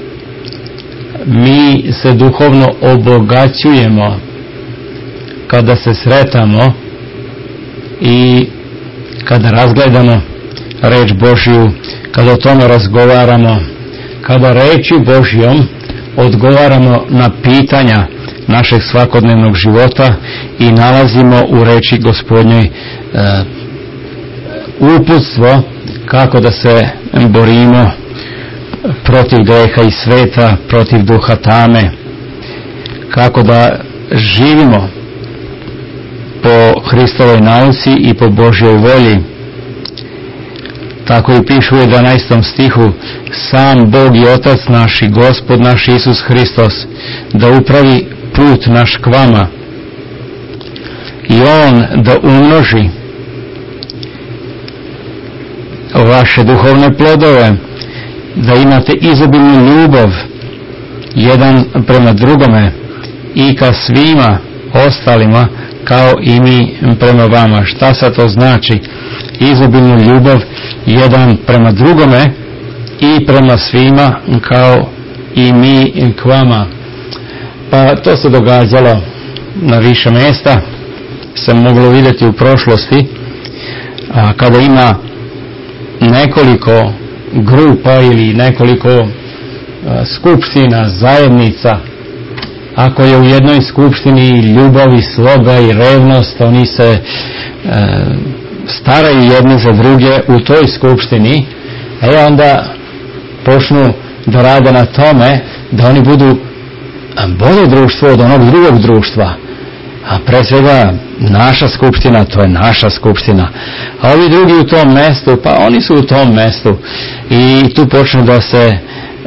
Mi se duhovno obogaćujemo kada se sretamo i kada razgledamo reč Božju, kada o tome razgovaramo, kada rečju Božjom odgovaramo na pitanja našeg svakodnevnog života i nalazimo u reči Gospodnjoj e, uputstvo kako da se borimo protiv greha i sveta, protiv duha tame, kako da živimo po Hristovoj nauci i po Božjoj volji. Tako i piše u jedanaestom stihu: sam Bog i Otac naš i Gospod naš Isus Hristos da upravi put naš k vama i On da umnoži vaše duhovne plodove, da imate izobilnu ljubav jedan prema drugome i ka svima ostalima kao i mi prema vama. Šta sad to znači? Izobilnu ljubav jedan prema drugome i prema svima kao i mi k vama. Pa to se događalo na više mjesta, se moglo vidjeti u prošlosti, a kada ima nekoliko grupa ili nekoliko a, skupština, zajednica, ako je u jednoj skupštini ljubav i sloga i revnost, oni se e, staraju jedni za druge u toj skupštini, e onda počnu da rade na tome da oni budu bolje društvo od onog drugog društva. A pre svega naša skupština, to je naša skupština. A ovi drugi u tom mestu, pa oni su u tom mestu. I tu počne da se e,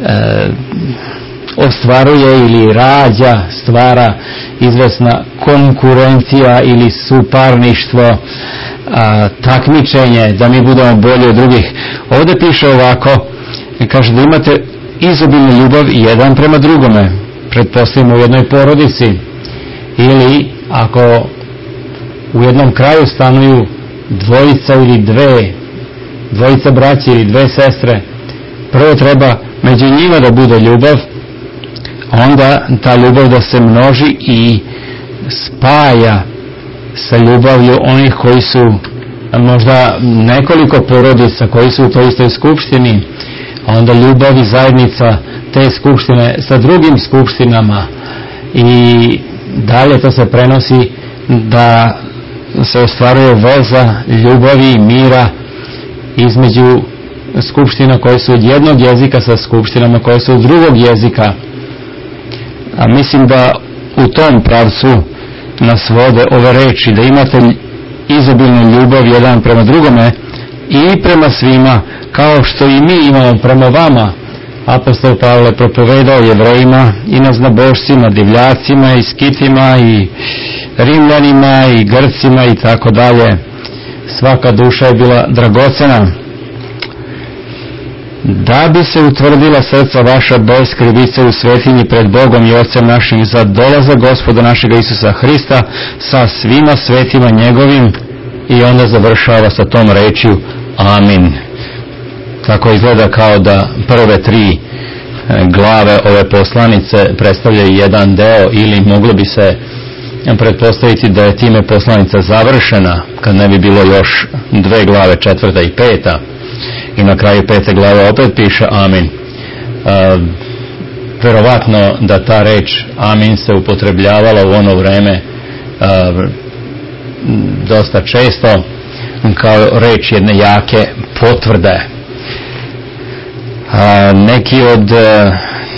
ostvaruje ili rađa, stvara izvesna konkurencija ili suparništvo, a, takmičenje da mi budemo bolji od drugih. Ovdje piše ovako, kaže da imate izobilnu ljubav jedan prema drugome, pretpostavimo u jednoj porodici, ili ako u jednom kraju stanuju dvojica ili dve, dvojica braće ili dve sestre, prvo treba među njima da bude ljubav, onda ta ljubav da se množi i spaja sa ljubavlju onih koji su možda nekoliko porodica koji su u toj istoj skupštini, onda ljubav i zajednica te skupštine sa drugim skupštinama i dalje to se prenosi da se ostvaruje veza ljubavi i mira između skupština koje su od jednog jezika sa skupštinama koje su od drugog jezika. A mislim da u tom pravcu nas vode ove reči, da imate izobilnu ljubav jedan prema drugome i prema svima, kao što i mi imamo prema vama. Apostol Pavle propovedao Jevrejima i naznabošcima, divljacima i skitima i Rimljanima i Grcima i tako dalje. Svaka duša je bila dragocena. Da bi se utvrdila srca vaša bez krivice u svetinji pred Bogom i Otcem našim za dolazak Gospoda našega Isusa Hrista sa svima svetima njegovim, i onda završava sa tom rečju amin. Tako izgleda kao da prve tri glave ove poslanice predstavljaju jedan deo, ili moglo bi se pretpostaviti da je time poslanica završena kad ne bi bilo još dve glave, četvrta i peta, i na kraju pete glave opet piše amin. E, verovatno da ta reč amin se upotrebljavala u ono vreme e, dosta često kao reč jedne jake potvrde. A, neki od e,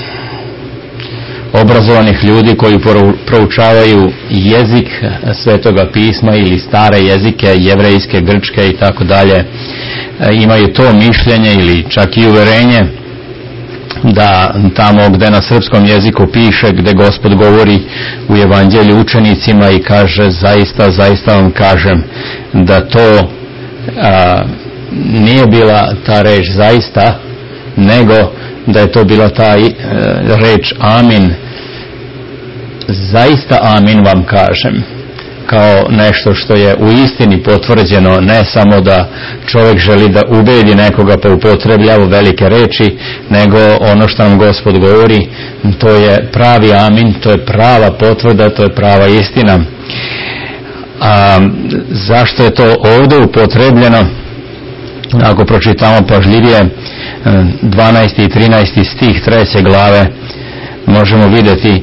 obrazovanih ljudi koji proučavaju jezik Svetoga pisma ili stare jezike, jevrejske, grčke i tako dalje, imaju to mišljenje ili čak i uverenje da tamo gde na srpskom jeziku piše, gde Gospod govori u evanđelju učenicima i kaže zaista, zaista vam kažem, da to a, nije bila ta reč zaista, nego da je to bila ta e, reč amin. Zaista amin vam kažem, kao nešto što je u istini potvrđeno, ne samo da čovjek želi da ubedi nekoga pa upotrebljava velike reči, nego ono što nam Gospod govori, to je pravi amin, to je prava potvrda, to je prava istina. A zašto je to ovdje upotrebljeno? Ako pročitamo pažljivije dvanaesti i trinaesti stih treće glave, možemo vidjeti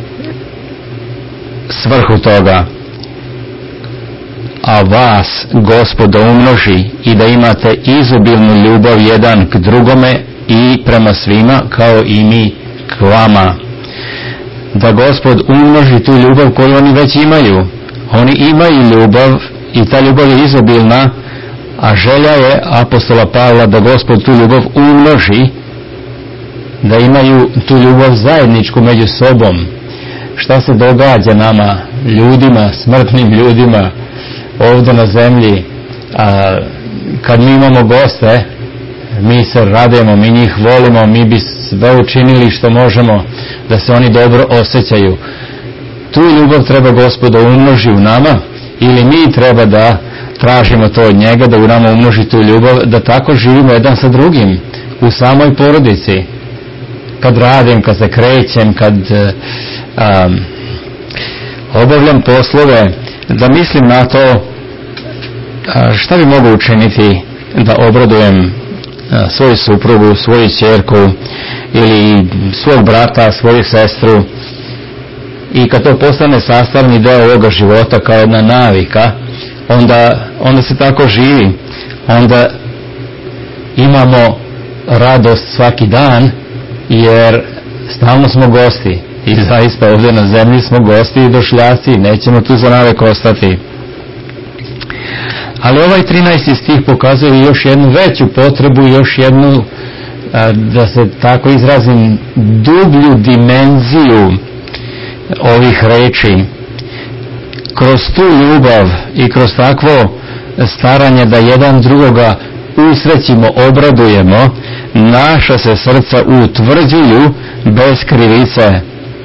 svrhu toga. A vas Gospod da umnoži i da imate izobilnu ljubav jedan k drugome i prema svima kao i mi k vama. Da Gospod umnoži tu ljubav koju oni već imaju. Oni imaju ljubav i ta ljubav je izobilna, a želja je apostola Pavla da Gospod tu ljubav umnoži, da imaju tu ljubav zajedničku među sobom. Šta se događa nama, ljudima, smrtnim ljudima ovdje na zemlji, a kad mi imamo goste, mi se radujemo, mi njih volimo, mi bi sve učinili što možemo da se oni dobro osjećaju. Tu ljubav treba Gospod da umnoži u nama, ili mi treba da tražimo to od njega, da u nama umnoži tu ljubav, da tako živimo jedan sa drugim u samoj porodici. Kad radim, kad se krećem, kad um, obavljam poslove, da mislim na to šta bi mogu učiniti da obradujem svoju suprugu, svoju ćerku ili svog brata, svoju sestru, i kad to postane sastavni deo ovoga života kao jedna navika, onda, onda se tako živi, onda imamo radost svaki dan, jer stalno smo gosti i zaista ovdje na zemlji smo gosti i došljaci, nećemo tu za navek ostati. Ali ovaj trinaesti stih pokazuje još jednu veću potrebu, još jednu, da se tako izrazim, dublju dimenziju ovih reči. Kroz tu ljubav i kroz takvo staranje da jedan drugoga usrećimo, obradujemo, naša se srca utvrđuju bez krivice.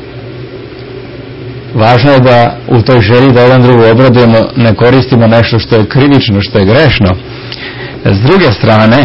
Važno je da u toj želji da jedan drugo obradujemo ne koristimo nešto što je krivično, što je grešno. S druge strane,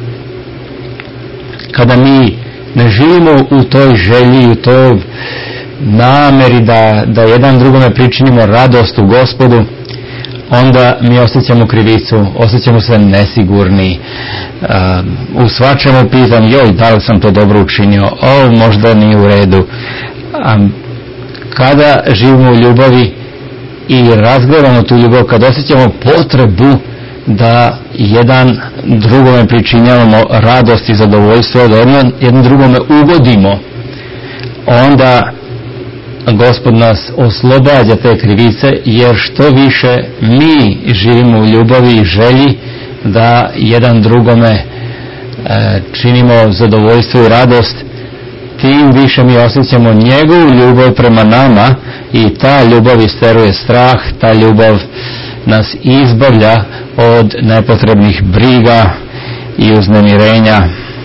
kada mi ne živimo u toj želji, u toj nameri da, da jedan drugome pričinimo radost u Gospodu, onda mi osjećamo krivicu, osjećamo se nesigurni, uh, u svačemu pitam, joj, da li sam to dobro učinio, o, možda nije u redu. Um, kada živimo u ljubavi i razgledamo tu ljubav, kada osjećamo potrebu da jedan drugome pričinjavamo radost i zadovoljstvo, da jedan, jedan drugome ugodimo, onda Gospod nas oslobađa te krivice, jer što više mi živimo u ljubavi i želji da jedan drugome e, činimo zadovoljstvo i radost, tim više mi osjećamo njegovu ljubav prema nama i ta ljubav isteruje strah, ta ljubav nas izbavlja od nepotrebnih briga i uznemirenja.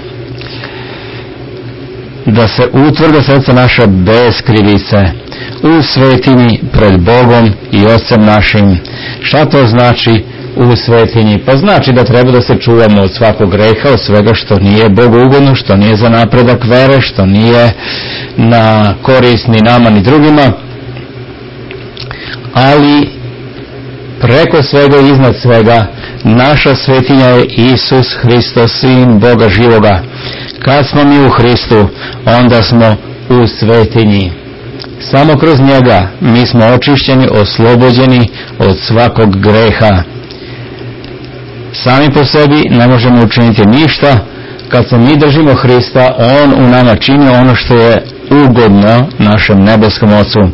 Da se utvrde srca naša bez krivice u svetinji pred Bogom i Otcem našim. Šta to znači u svetinji? Pa znači da treba da se čuvamo od svakog greha, od svega što nije Bogu ugodno, što nije za napredak vere, što nije na korist ni nama ni drugima, ali preko svega i iznad svega naša svetinja je Isus Hristos, Sin Boga živoga. Kad smo mi u Hristu, onda smo u svetinji. Samo kroz njega mi smo očišćeni, oslobođeni od svakog greha. Sami po sebi ne možemo učiniti ništa. Kad se mi držimo Hrista, on u nama čini ono što je ugodno našem nebeskom Ocu.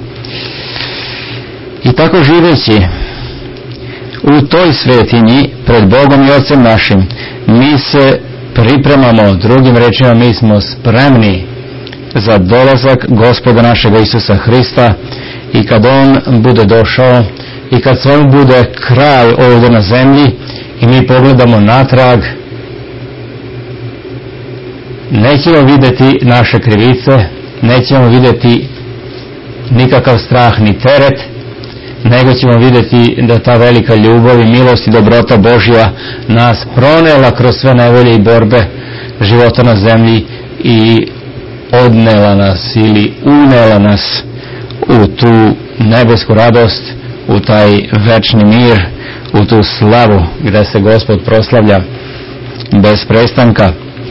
I tako živeći u toj svetinji pred Bogom i Otcem našim, mi se pripremamo, drugim rečima mi smo spremni za dolazak Gospoda našega Isusa Hrista, i kad on bude došao i kad svemu bude kraj ovdje na zemlji i mi pogledamo natrag, nećemo vidjeti naše krivice, nećemo vidjeti nikakav strah ni teret, nego ćemo vidjeti da ta velika ljubav i milost i dobrota Božja nas pronela kroz sve nevolje i borbe života na zemlji i odnela nas ili unela nas u tu nebesku radost, u taj večni mir, u tu slavu gdje se Gospod proslavlja bez prestanka.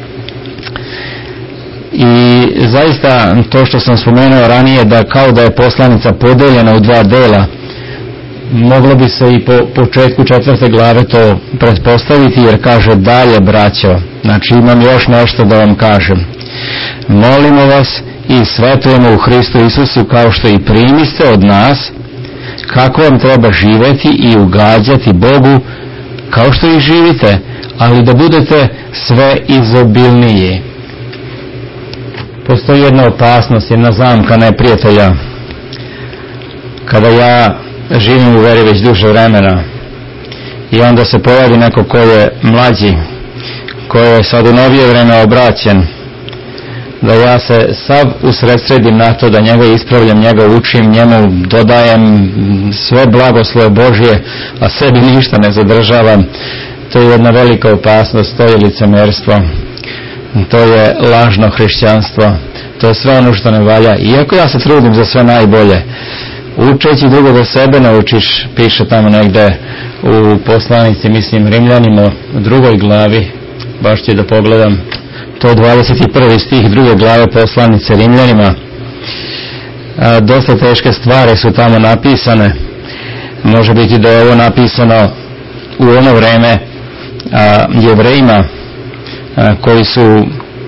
I zaista to što sam spomenuo ranije, da kao da je poslanica podeljena u dva dela, moglo bi se i po početku četvrte glave to pretpostaviti, jer kaže dalje, braćo, znači imam još nešto da vam kažem. Molimo vas i svetujemo u Hristu Isusu, kao što i primiste od nas, kako vam treba živjeti i ugađati Bogu, kao što i živite, ali da budete sve izobilniji. Postoji jedna opasnost, jedna zamka neprijatelja. Kada ja živim u veri već duže vremena i onda se pojavi neko ko je mlađi, ko je sad u novije vreme obraćen, da ja se sav usredsredim na to da njega ispravljam, njega učim, njemu dodajem sve blagoslove Božje, a sebi ništa ne zadržavam. To je jedna velika opasnost, to je licemerstvo, to je lažno hrišćanstvo, to je sve ono što ne valja. Iako ja se trudim za sve najbolje, učeći drugo do sebe naučiš, piše tamo negde u poslanici, mislim Rimljanima u drugoj glavi, baš ću da pogledam, to dvadeset prvi stih druge glave poslanice Rimljanima. A, dosta teške stvari su tamo napisane. Može biti da je ovo napisano u ono vreme a, Jevrejima a, koji su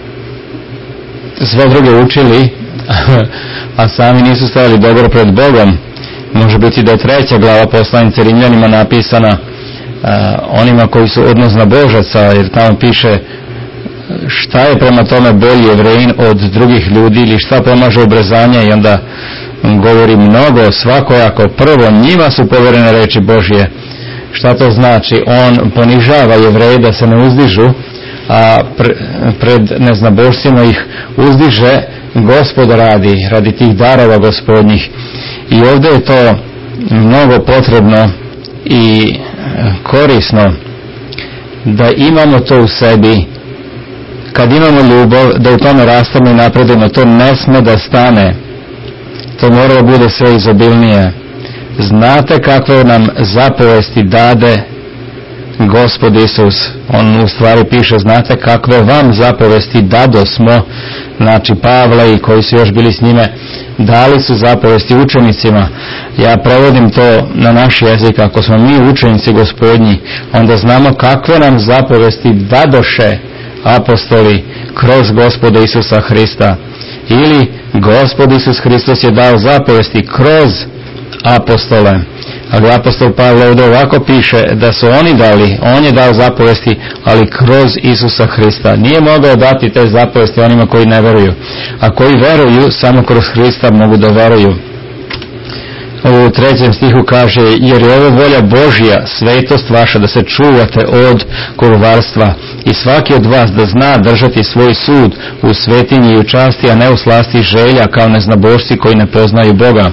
sve druge učili, a sami nisu stajali dobro pred Bogom. Može biti da je treća glava poslanice Rimljanima napisana a, onima koji su odnosna Božaca, jer tamo piše šta je prema tome bolji Jevrejin od drugih ljudi, ili šta pomaže obrezanje, i onda govori mnogo svakojako. Prvo, njima su poverene reči Božje. Šta to znači? On ponižava Jevreje da se ne uzdižu, a pre, pred neznabošcima ih uzdiže. Gospod radi, radi tih darova gospodnjih. I ovdje je to mnogo potrebno i korisno da imamo to u sebi. Kad imamo ljubav, da u tome rastemo i napredujemo, to ne sme da stane. To mora da bude sve izobilnije. Znate kakve nam zapovesti dade Gospod Isus. On u stvari piše, znate kakve vam zapovesti dado smo, znači Pavla i koji su još bili s njime, dali su zapovesti učenicima. Ja prevodim to na naš jezik. Ako smo mi učenici Gospodnji, onda znamo kakve nam zapovesti dadoše apostoli kroz Gospoda Isusa Hrista. Ili Gospod Isus Hristos je dao zapovesti kroz apostole. Ali apostol Pavle ovdje ovako piše da su oni dali, on je dao zapovesti, ali kroz Isusa Hrista. Nije mogao dati te zapovesti onima koji ne veruju. A koji veruju, samo kroz Hrista mogu da veruju. U trećem stihu kaže, jer je ovo volja Božja, svetost vaša, da se čuvate od kurvarstva, i svaki od vas da zna držati svoj sud u svetinji i u časti, a ne u slasti želja, kao neznabošci koji ne poznaju Boga.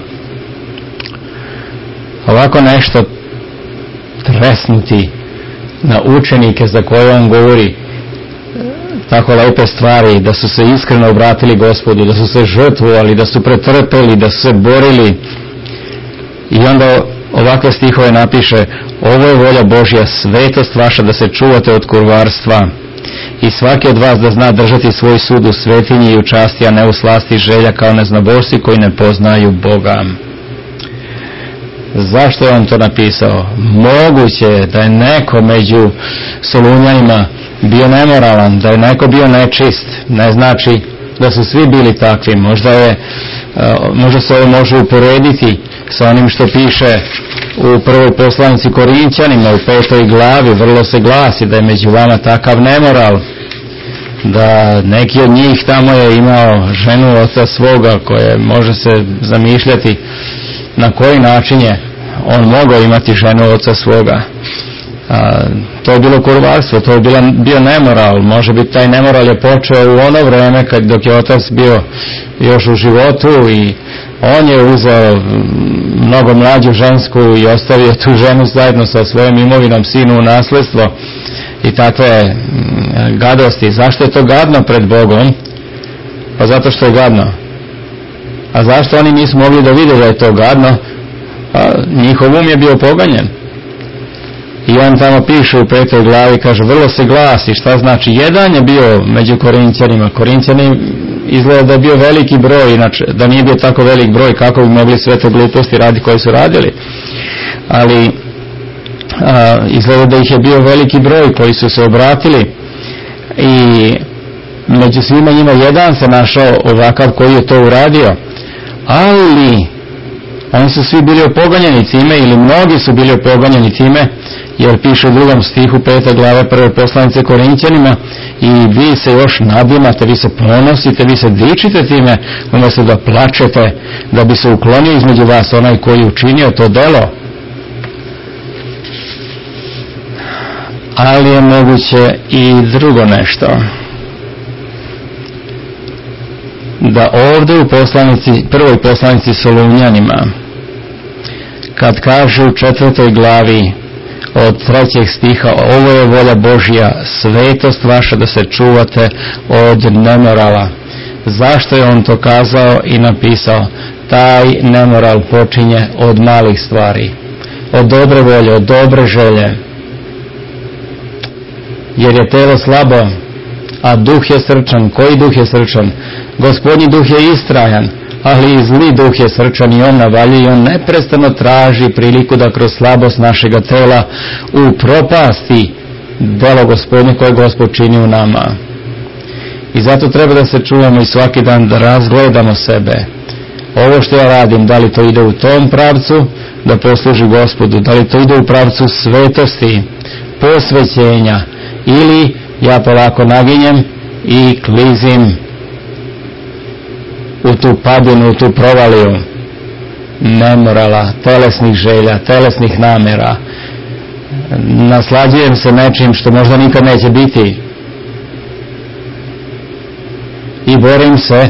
Ovako nešto tresnuti na učenike za koje on govori tako lepe stvari, da su se iskreno obratili Gospodu, da su se žrtvovali, da su pretrpeli, da su se borili. I onda ovakve stihove napiše, ovo je volja Božja, svetost vaša, da se čuvate od kurvarstva, i svaki od vas da zna držati svoj sud u svetinji i u časti, a ne u slasti želja, kao neznabošci koji ne poznaju Boga. Zašto je on to napisao? Moguće je da je neko među Solunjanima bio nemoralan, da je neko bio nečist. Ne znači da su svi bili takvi. Možda je, možda se ovo može uporediti sa onim što piše u prvoj poslanici Korinćanima u petoj glavi. Vrlo se glasi da je među vama takav nemoral, da neki od njih tamo je imao ženu oca svoga, koje može se zamišljati na koji način je on mogao imati ženu oca svoga. A, to je bilo kurvarstvo, to je bila, bio nemoral. Može biti taj nemoral je počeo u ono vreme kad, dok je otac bio još u životu, i on je uzeo mnogo mlađu žensku i ostavio tu ženu zajedno sa svojom imovinom sinu u nasledstvo i takve gadosti. Zašto je to gadno pred Bogom? Pa zato što je gadno. A zašto oni nisu mogli da vide da je to gadno? Pa njihov um je bio poganjen. I on tamo piše u petoj glavi, kaže, vrlo se glasi. Šta znači? Jedan je bio među Korinćanima. Korinćani izgleda da je bio veliki broj, inače da nije bio tako velik broj, kako bi mogli sve te gluposti raditi koje su radili. ali a, izgleda da ih je bio veliki broj koji su se obratili i među svima njima jedan se našao ovakav koji je to uradio, ali oni su svi bili opoganjeni time, ili mnogi su bili opoganjeni time, jer piše u drugom stihu pete glave prve poslanice Korinćanima, i vi se još nadimate, vi se ponosite, vi se dičite time, umjesto da plačete, da bi se uklonio između vas onaj koji učinio to delo. Ali je moguće i drugo nešto. Da ovdje u poslanici, prvoj poslanici Solunjanima, kad kaže u četvrtoj glavi od trećeg stiha, ovo je volja Božja, svetost vaša, da se čuvate od nemorala. Zašto je on to kazao i napisao? Taj nemoral počinje od malih stvari, od dobre volje, od dobre želje. Jer je telo slabo, a duh je srčan. Koji duh je srčan? Gospodnji duh je istrajan, ali i zli duh je srčan i on navaljuje i on neprestano traži priliku da kroz slabost našega tela upropasti delo Gospodnje koje Gospod čini u nama. I zato treba da se čuvamo i svaki dan da razgledamo sebe. Ovo što ja radim, da li to ide u tom pravcu da posluži Gospodu, da li to ide u pravcu svetosti, posvećenja, ili ja polako naginjem i klizim u tu padinu, u tu provaliju nemorala, telesnih želja, telesnih namjera. Naslađujem se nečim što možda nikad neće biti i borim se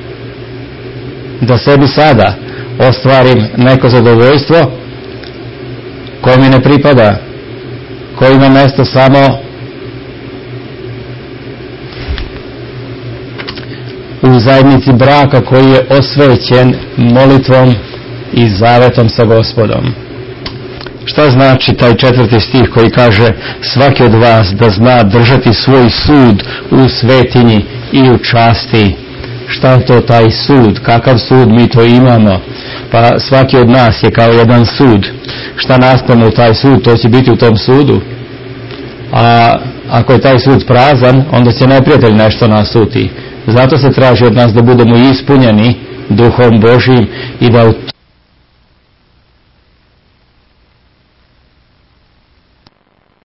da sebi sada ostvarim neko zadovoljstvo koje mi ne pripada, koje ima mjesto samo u zajednici braka koji je osvećen molitvom i zavetom sa Gospodom. Šta znači taj četvrti stih koji kaže svaki od vas da zna držati svoj sud u svetinji i u časti? Šta je to taj sud? Kakav sud mi to imamo? Pa svaki od nas je kao jedan sud. Šta nastane u taj sud, to će biti u tom sudu. A ako je taj sud prazan, onda će neprijatelj nešto nasuti. Zato se traži od nas da budemo ispunjeni Duhom Božijim i da u